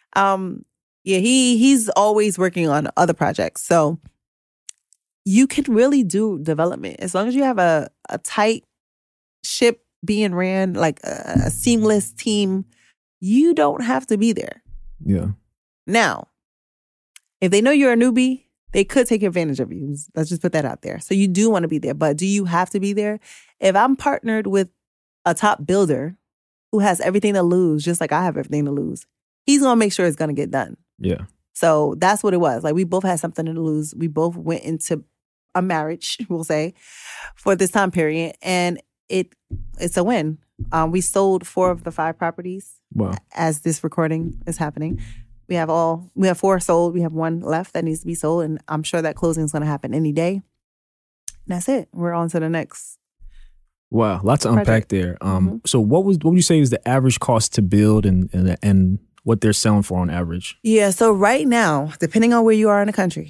He's always working on other projects. So you can really do development as long as you have a tight ship being ran, like a seamless team. You don't have to be there. Yeah. Now, if they know you're a newbie, they could take advantage of you. Let's just put that out there. So you do want to be there, but do you have to be there? If I'm partnered with a top builder who has everything to lose, just like I have everything to lose, he's going to make sure it's going to get done. Yeah. So that's what it was. Like, we both had something to lose. We both went into a marriage, we'll say, for this time period. And it's a win. We sold 4 of the 5 properties. Wow. As this recording is happening. We have 4 sold. We have 1 left that needs to be sold. And I'm sure that closing is going to happen any day. And that's it. We're on to the next. Wow. Lots to unpack there. So what would you say is the average cost to build and what they're selling for on average? Yeah. So right now, depending on where you are in the country,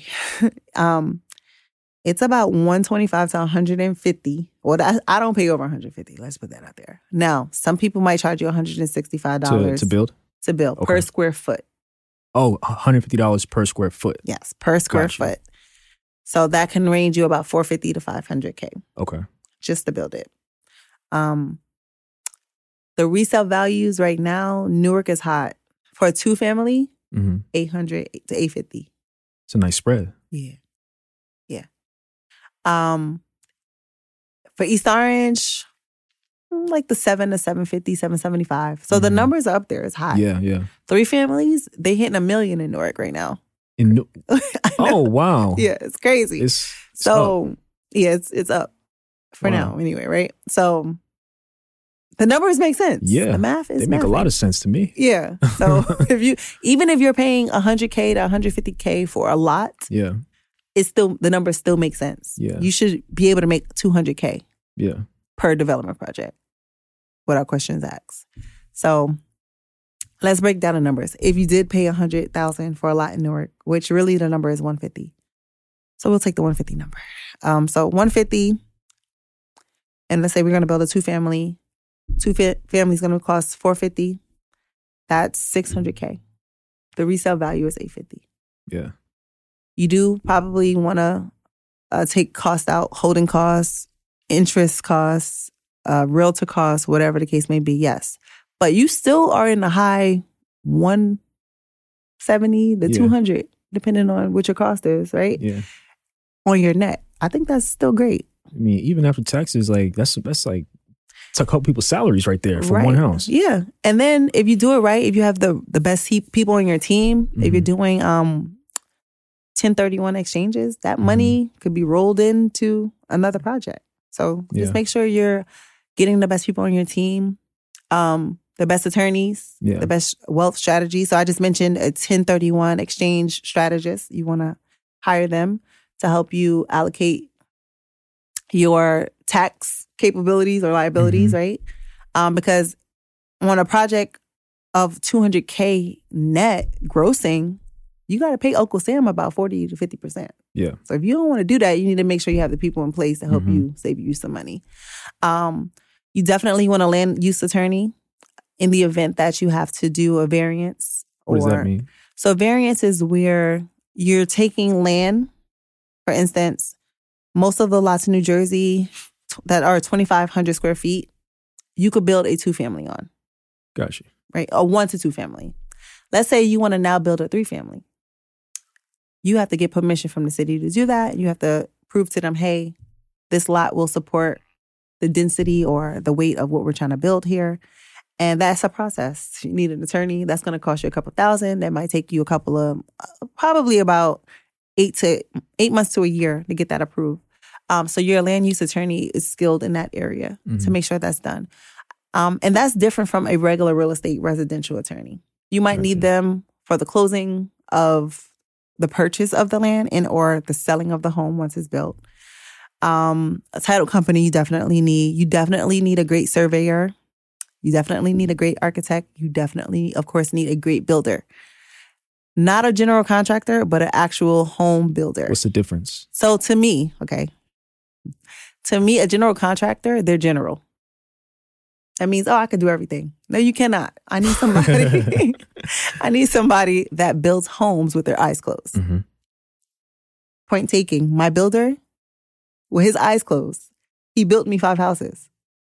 it's about $125 to $150. Well, I don't pay over $150. Let's put that out there. Now, some people might charge you $165 to build? To build per square foot. Oh, $150 per square foot. Yes, per square foot. So that can range you about $450 to $500K. Okay. Just to build it. The resale values right now, Newark is hot. For a 2-family, $800 to $850. It's a nice spread. Yeah. For East Orange, like the $700 to $750, $775. So the numbers are up there. It's hot. Yeah. 3 families, they hitting $1 million in Newark right now. Oh, wow. Yeah, it's crazy. It's so up. Yeah, it's up for now anyway, right? So the numbers make sense. Yeah. The math is They make a lot of sense to me. Yeah. So even if you're paying $100K to $150K for a lot, it's still, the numbers still make sense. Yeah. You should be able to make $200K per development project without questions asked. So let's break down the numbers. If you did pay $100,000 for a lot in Newark, which really the number is $150. So we'll take the $150 number. So $150, and let's say we're going to build a 2-family. 2 families going to cost $450. That's $600K. The resale value is $850. Yeah. You do probably want to take cost out, holding costs, interest costs, realtor costs, whatever the case may be, yes. But you still are in the high 170 to 200, depending on what your cost is, right? Yeah. On your net. I think that's still great. I mean, even after taxes, like that's like a couple people's salaries right there for one house. Yeah. And then if you do it right, if you have the best people on your team, if you're doing 1031 exchanges, that money could be rolled into another project. So just make sure you're getting the best people on your team, the best attorneys, the best wealth strategy. So I just mentioned a 1031 exchange strategist. You want to hire them to help you allocate your tax capabilities or liabilities, right? Because on a project of $200K net grossing, you got to pay Uncle Sam about 40 to 50%. Yeah. So if you don't want to do that, you need to make sure you have the people in place to help you save you some money. You definitely want a land use attorney in the event that you have to do a variance. What does that mean? So variance is where you're taking land, for instance, most of the lots in New Jersey that are 2,500 square feet, you could build a 2-family on. Gotcha. Right? A 1 to 2 family. Let's say you want to now build a 3-family. You have to get permission from the city to do that. You have to prove to them, hey, this lot will support the density or the weight of what we're trying to build here. And that's a process. You need an attorney. That's going to cost you a couple $1,000. That might take you a couple of, probably about 8 months to a year to get that approved. So your land use attorney is skilled in that area to make sure that's done. And that's different from a regular real estate residential attorney. You might need them for the closing of the purchase of the land and or the selling of the home once it's built. A title company you definitely need. You definitely need a great surveyor. You definitely need a great architect. You definitely, of course, need a great builder. Not a general contractor, but an actual home builder. What's the difference? So to me, a general contractor, they're general. That means, I could do everything. No, you cannot. I need somebody. I need somebody that builds homes with their eyes closed. Point taking. My builder, with his eyes closed, he built me 5 houses.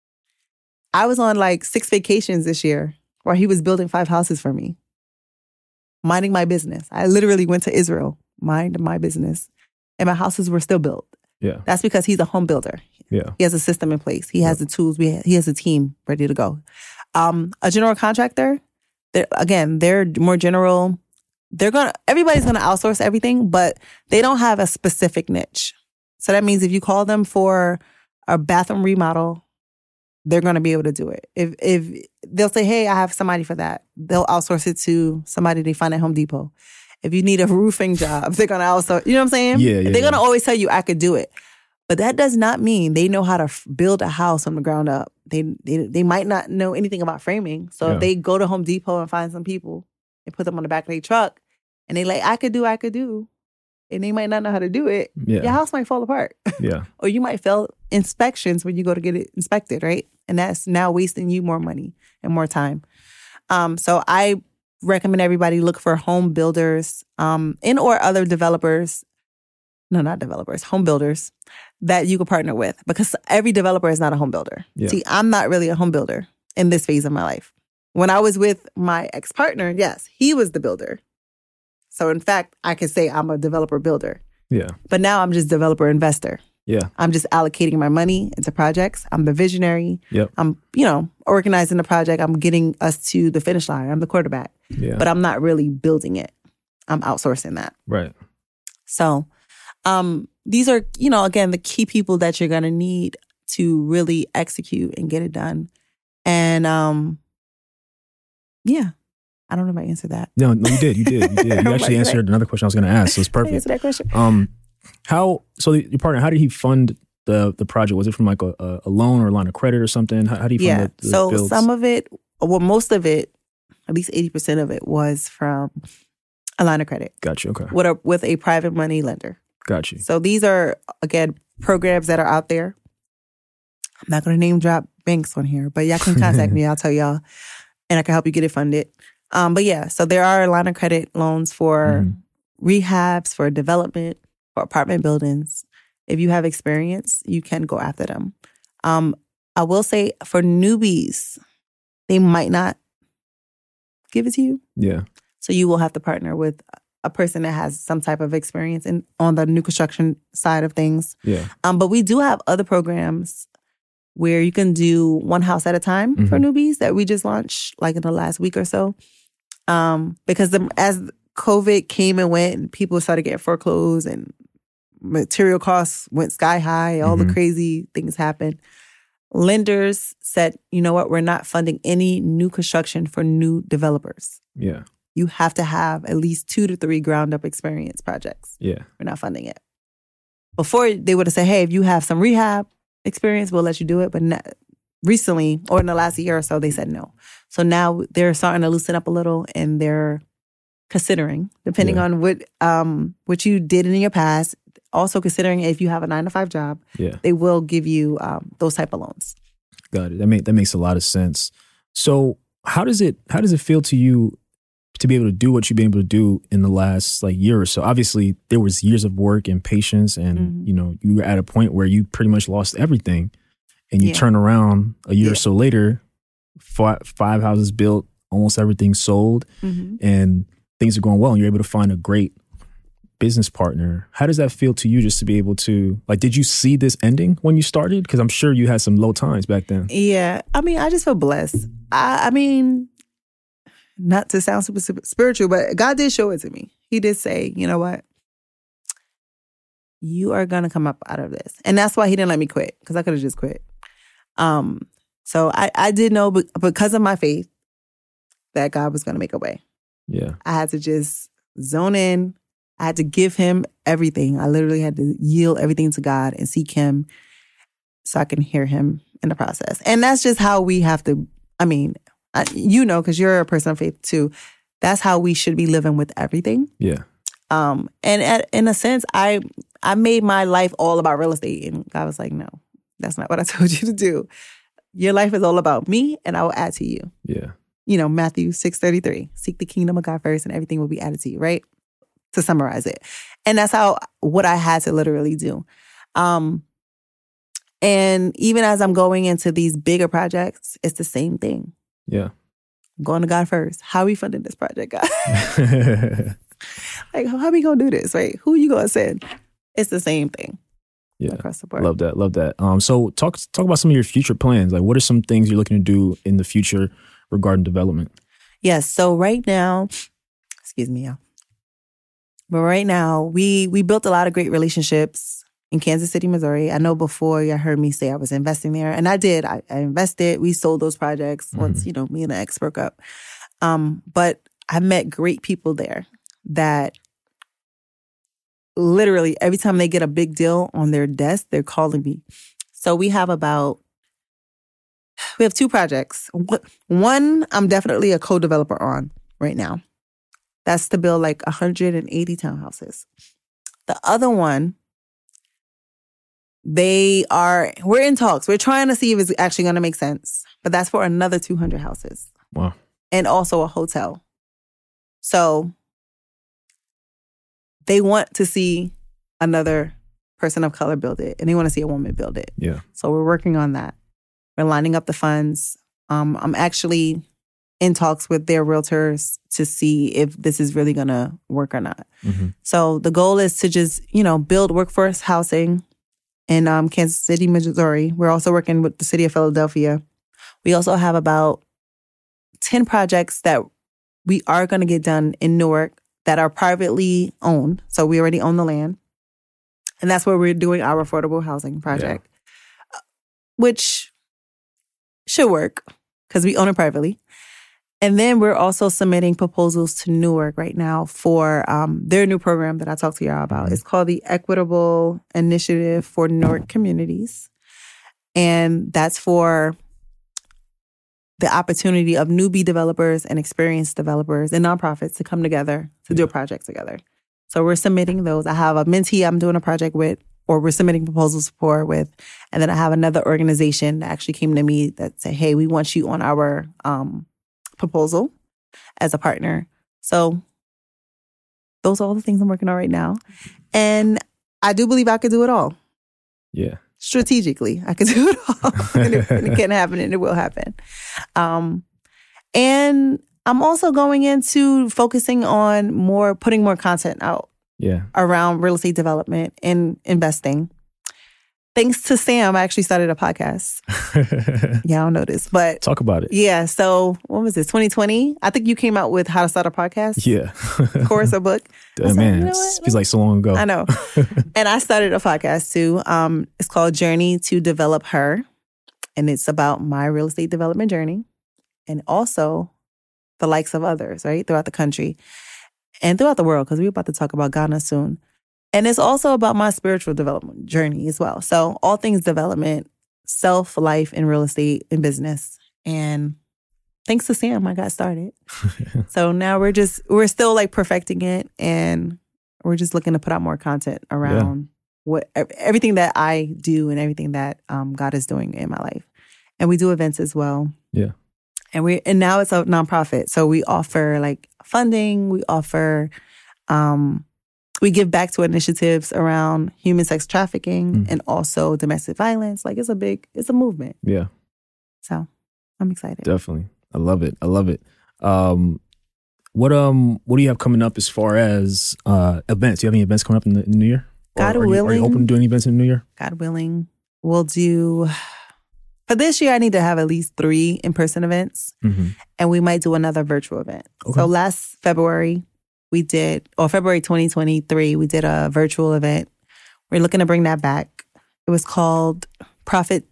I was on like 6 vacations this year where he was building 5 houses for me. Minding my business. I literally went to Israel, mind my business, and my houses were still built. Yeah. That's because he's a home builder. Yeah. He has a system in place. He has the tools. He has a team ready to go. A general contractor, they're more general. Everybody's gonna outsource everything, but they don't have a specific niche. So that means if you call them for a bathroom remodel, they're gonna be able to do it. If they'll say, hey, I have somebody for that, they'll outsource it to somebody they find at Home Depot. If you need a roofing job, they're gonna outsource. You know what I'm saying? Yeah. They're gonna always tell you I could do it. But that does not mean they know how to build a house from the ground up. They might not know anything about framing. So if they go to Home Depot and find some people and put them on the back of their truck and they like, I could do, and they might not know how to do it, your house might fall apart. Yeah. Or you might fail inspections when you go to get it inspected, right? And that's now wasting you more money and more time. So I recommend everybody look for home builders and or other developers. No, not developers, home builders that you can partner with, because every developer is not a home builder. Yeah. See, I'm not really a home builder in this phase of my life. When I was with my ex-partner, yes, he was the builder. So in fact, I could say I'm a developer builder. Yeah. But now I'm just developer investor. Yeah. I'm just allocating my money into projects. I'm the visionary. Yep. I'm, organizing the project. I'm getting us to the finish line. I'm the quarterback. Yeah. But I'm not really building it. I'm outsourcing that. Right. So these are, again, the key people that you're going to need to really execute and get it done. And I don't know if I answered that. No, you did. You actually answered another question I was going to ask. So it's perfect. I answered that question. So your partner, how did he fund the project? Was it from like a loan or a line of credit or something? How do you fund the so builds? Some of it, most of it, at least 80% of it was from a line of credit. Gotcha. Okay. With a private money lender. Gotcha. So these are, again, programs that are out there. I'm not going to name drop banks on here, but y'all can contact me. I'll tell y'all, and I can help you get it funded. So there are line of credit loans for rehabs, for development, for apartment buildings. If you have experience, you can go after them. I will say for newbies, they might not give it to you. Yeah. So you will have to partner with a person that has some type of experience on the new construction side of things. Yeah. But we do have other programs where you can do one house at a time for newbies that we just launched like in the last week or so. Because as COVID came and went, people started getting foreclosed and material costs went sky high. All the crazy things happened. Lenders said, you know what? We're not funding any new construction for new developers. Yeah. You have to have at least 2 to 3 ground up experience projects. Yeah. We're not funding it. Before, they would have said, hey, if you have some rehab experience, we'll let you do it. But recently, or in the last year or so, they said no. So now they're starting to loosen up a little, and they're considering, depending on what you did in your past, also considering if you have a 9-to-5 job, they will give you those type of loans. Got it. That makes a lot of sense. So how does it feel to you to be able to do what you've been able to do in the last like year or so? Obviously, there was years of work and patience, and you were at a point where you pretty much lost everything, and you turn around a year or so later, 5 houses built, almost everything sold, and things are going well, and you're able to find a great business partner. How does that feel to you, just to be able to, like, did you see this ending when you started? Because I'm sure you had some low times back then. Yeah. I mean, I just feel blessed. I mean, not to sound super spiritual, but God did show it to me. He did say, you know what? You are going to come up out of this. And that's why he didn't let me quit, because I could have just quit. So I did know, because of my faith, that God was going to make a way. Yeah. I had to just zone in. I had to give him everything. I literally had to yield everything to God and seek him so I can hear him in the process. And that's just how we have to, I mean, because you're a person of faith too. That's how we should be living with everything. Yeah. And in a sense, I made my life all about real estate. And God was like, no, that's not what I told you to do. Your life is all about me, and I will add to you. Yeah. Matthew 6:33. Seek the kingdom of God first, and everything will be added to you, right? To summarize it. And that's what I had to literally do. And even as I'm going into these bigger projects, it's the same thing. Yeah. I'm going to God first. How are we funding this project, God? Like, how are we going to do this, right? Who are you going to send? It's the same thing. Yeah. Across the board. Love that. So talk about some of your future plans. Like, what are some things you're looking to do in the future regarding development? Yes. So right now, excuse me, y'all. But right now, we built a lot of great relationships in Kansas City, Missouri. I know before you heard me say I was investing there, and I did. I invested. We sold those projects once, me and the ex broke up. But I met great people there that literally every time they get a big deal on their desk, they're calling me. So we have 2 projects. One, I'm definitely a co-developer on right now. That's to build like 180 townhouses. The other one, we're in talks. We're trying to see if it's actually going to make sense. But that's for another 200 houses. Wow. And also a hotel. So they want to see another person of color build it. And they want to see a woman build it. Yeah. So we're working on that. We're lining up the funds. I'm actually in talks with their realtors to see if this is really going to work or not. So the goal is to just, build workforce housing in Kansas City, Missouri. We're also working with the city of Philadelphia. We also have about 10 projects that we are going to get done in Newark that are privately owned. So we already own the land. And that's where we're doing our affordable housing project, which should work because we own it privately. And then we're also submitting proposals to Newark right now for their new program that I talked to y'all about. It's called the Equitable Initiative for Newark Communities. And that's for the opportunity of newbie developers and experienced developers and nonprofits to come together to do a project together. So we're submitting those. I have a mentee I'm doing a project with, or we're submitting proposals for with. And then I have another organization that actually came to me that said, hey, we want you on our proposal as a partner. So those are all the things I'm working on right now. And I do believe I could do it all. Yeah. Strategically, I could do it all. and it can happen and it will happen. And I'm also going into focusing on putting more content out around real estate development and investing. thanks to Sam, I actually started a podcast. Yeah, I don't know this, but talk about it. Yeah. So what was this? 2020? I think you came out with How to Start a Podcast. Yeah. Course or book. Man, it feels like so long ago. I know. And I started a podcast too. It's called Journey to Develop Her. And it's about my real estate development journey and also the likes of others, right? Throughout the country and throughout the world, because we're about to talk about Ghana soon. And it's also about my spiritual development journey as well. So all things development, self, life, and real estate and business. And thanks to Sam, I got started. So now we're still like perfecting it, and we're just looking to put out more content around everything that I do and everything that God is doing in my life. And we do events as well. Yeah. And now it's a nonprofit. So we offer like funding, we offer we give back to initiatives around human sex trafficking and also domestic violence. Like it's a movement. Yeah. So I'm excited. Definitely. I love it. What do you have coming up as far as events? Do you have any events coming up in the new year? God willing. Are you hoping to do any events in the new year? God willing. We'll do, for this year, I need to have at least 3 in-person events. Mm-hmm. And we might do another virtual event. Okay. So last February, February 2023, we did a virtual event. We're looking to bring that back. It was called Prophets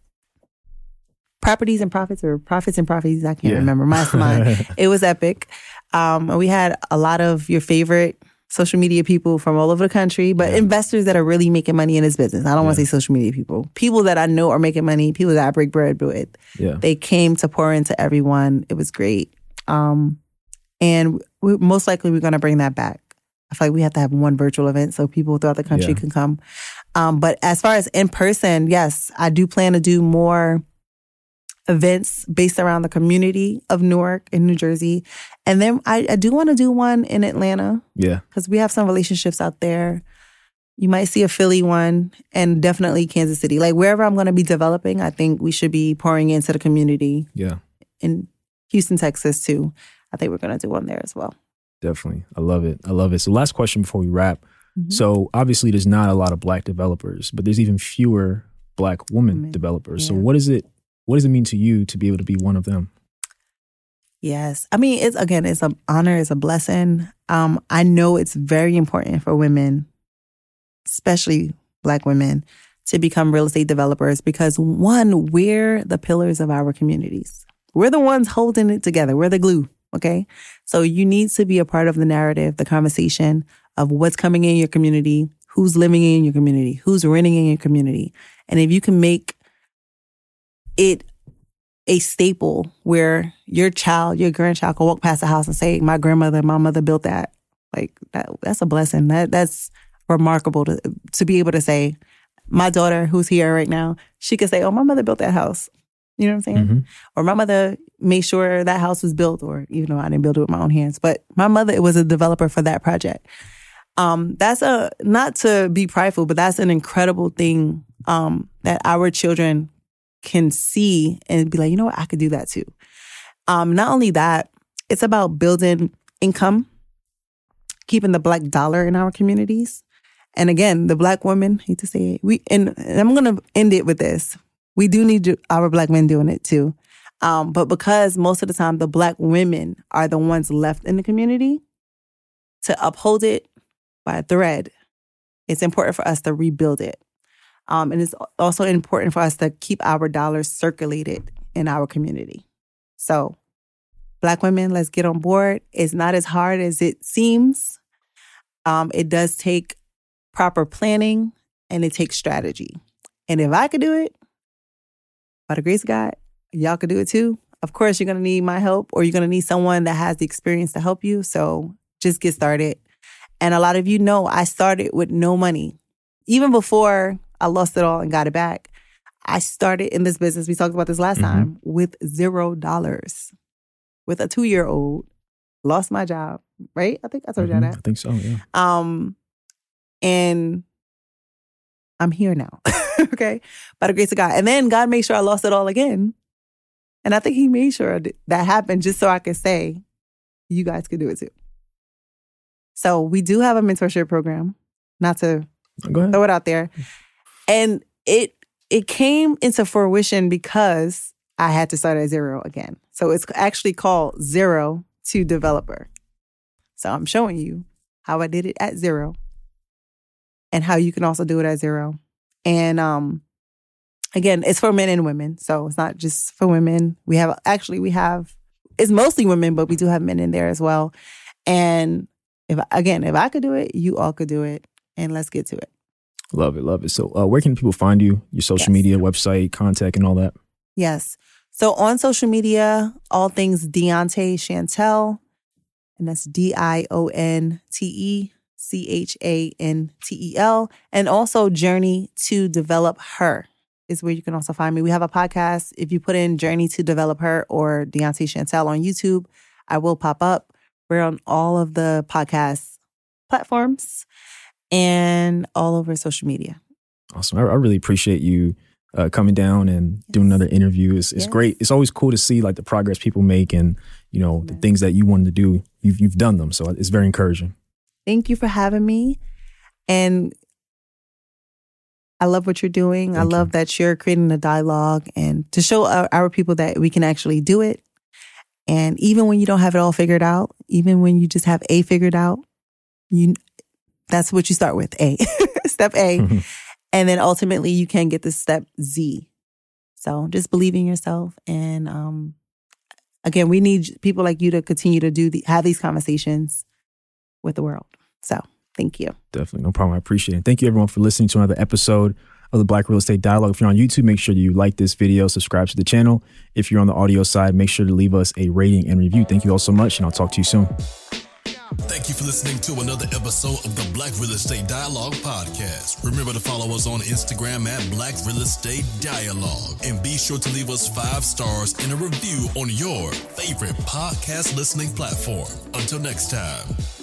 and Profits, or Profits and Profits. I can't remember. Mastermind. It was epic. We had a lot of your favorite social media people from all over the country, but investors that are really making money in this business. I don't want to say social media people. People that I know are making money, people that I break bread with. Yeah. They came to pour into everyone. It was great. And most likely we're going to bring that back. I feel like we have to have one virtual event so people throughout the country can come. But as far as in person, yes, I do plan to do more events based around the community of Newark and New Jersey. And then I do want to do one in Atlanta. Yeah. Because we have some relationships out there. You might see a Philly one, and definitely Kansas City. Like wherever I'm going to be developing, I think we should be pouring into the community. Yeah. In Houston, Texas too. I think we're going to do one there as well. Definitely. I love it. So last question before we wrap. Mm-hmm. So obviously there's not a lot of Black developers, but there's even fewer Black women developers. Yeah. So what does it mean to you to be able to be one of them? Yes. I mean, it's an honor, it's a blessing. I know it's very important for women, especially Black women, to become real estate developers because, one, we're the pillars of our communities. We're the ones holding it together. We're the glue, okay? So you need to be a part of the narrative, the conversation of what's coming in your community, who's living in your community, who's renting in your community. And if you can make it a staple where your grandchild can walk past the house and say, my mother built that. Like that's a blessing. That's remarkable to be able to say. My daughter who's here right now, she could say, oh, my mother built that house. You know what I'm saying? Mm-hmm. Or my mother made sure that house was built, or even though I didn't build it with my own hands, but my mother was a developer for that project. That's not to be prideful, but that's an incredible thing that our children can see and be like, you know what, I could do that too. Not only that, it's about building income, keeping the Black dollar in our communities. And again, the Black women, hate to say it, and I'm going to end it with this. We do need our Black men doing it too. But because most of the time the Black women are the ones left in the community to uphold it by a thread, it's important for us to rebuild it. And it's also important for us to keep our dollars circulated in our community. So, Black women, let's get on board. It's not as hard as it seems. It does take proper planning and it takes strategy. And if I could do it, by the grace of God, y'all could do it too. Of course, you're going to need my help, or you're going to need someone that has the experience to help you. So just get started. And a lot of you know I started with no money. Even before I lost it all and got it back, I started in this business, we talked about this last time, with $0. With a 2-year-old, lost my job, right? I think I told y'all that. I think so, yeah. And I'm here now, okay? By the grace of God. And then God made sure I lost it all again. And I think he made sure that happened just so I could say, you guys could do it too. So we do have a mentorship program, not to throw it out there. And it came into fruition because I had to start at zero again. So it's actually called Zero to Developer. So I'm showing you how I did it at zero and how you can also do it at zero. And again, it's for men and women. So it's not just for women. It's mostly women, but we do have men in there as well. And if I could do it, you all could do it. And let's get to it. Love it. So where can people find you? Your social media, website, contact, and all that? Yes. So on social media, all things Deonte Chantel, and that's DionteChantel, and also Journey to Develop Her is where you can also find me. We have a podcast. If you put in Journey to Develop Her or Deonte Chantel on YouTube, I will pop up. We're on all of the podcast platforms and all over social media. Awesome. I really appreciate you coming down and doing another interview. It's great. It's always cool to see like the progress people make and, the things that you wanted to do, you've done them. So it's very encouraging. Thank you for having me. And I love what you're doing. I love that you're creating a dialogue and to show our people that we can actually do it. And even when you don't have it all figured out, even when you just have A figured out, that's what you start with, A. Step A. And then ultimately you can get to step Z. So just believe in yourself. And again, we need people like you to continue to have these conversations with the world. So thank you. Definitely. No problem. I appreciate it. Thank you everyone for listening to another episode of the Black Real Estate Dialogue. If you're on YouTube, make sure you like this video, subscribe to the channel. If you're on the audio side, make sure to leave us a rating and review. Thank you all so much, and I'll talk to you soon. Thank you for listening to another episode of the Black Real Estate Dialogue podcast. Remember to follow us on Instagram at Black Real Estate Dialogue. And be sure to leave us 5 stars and a review on your favorite podcast listening platform. Until next time.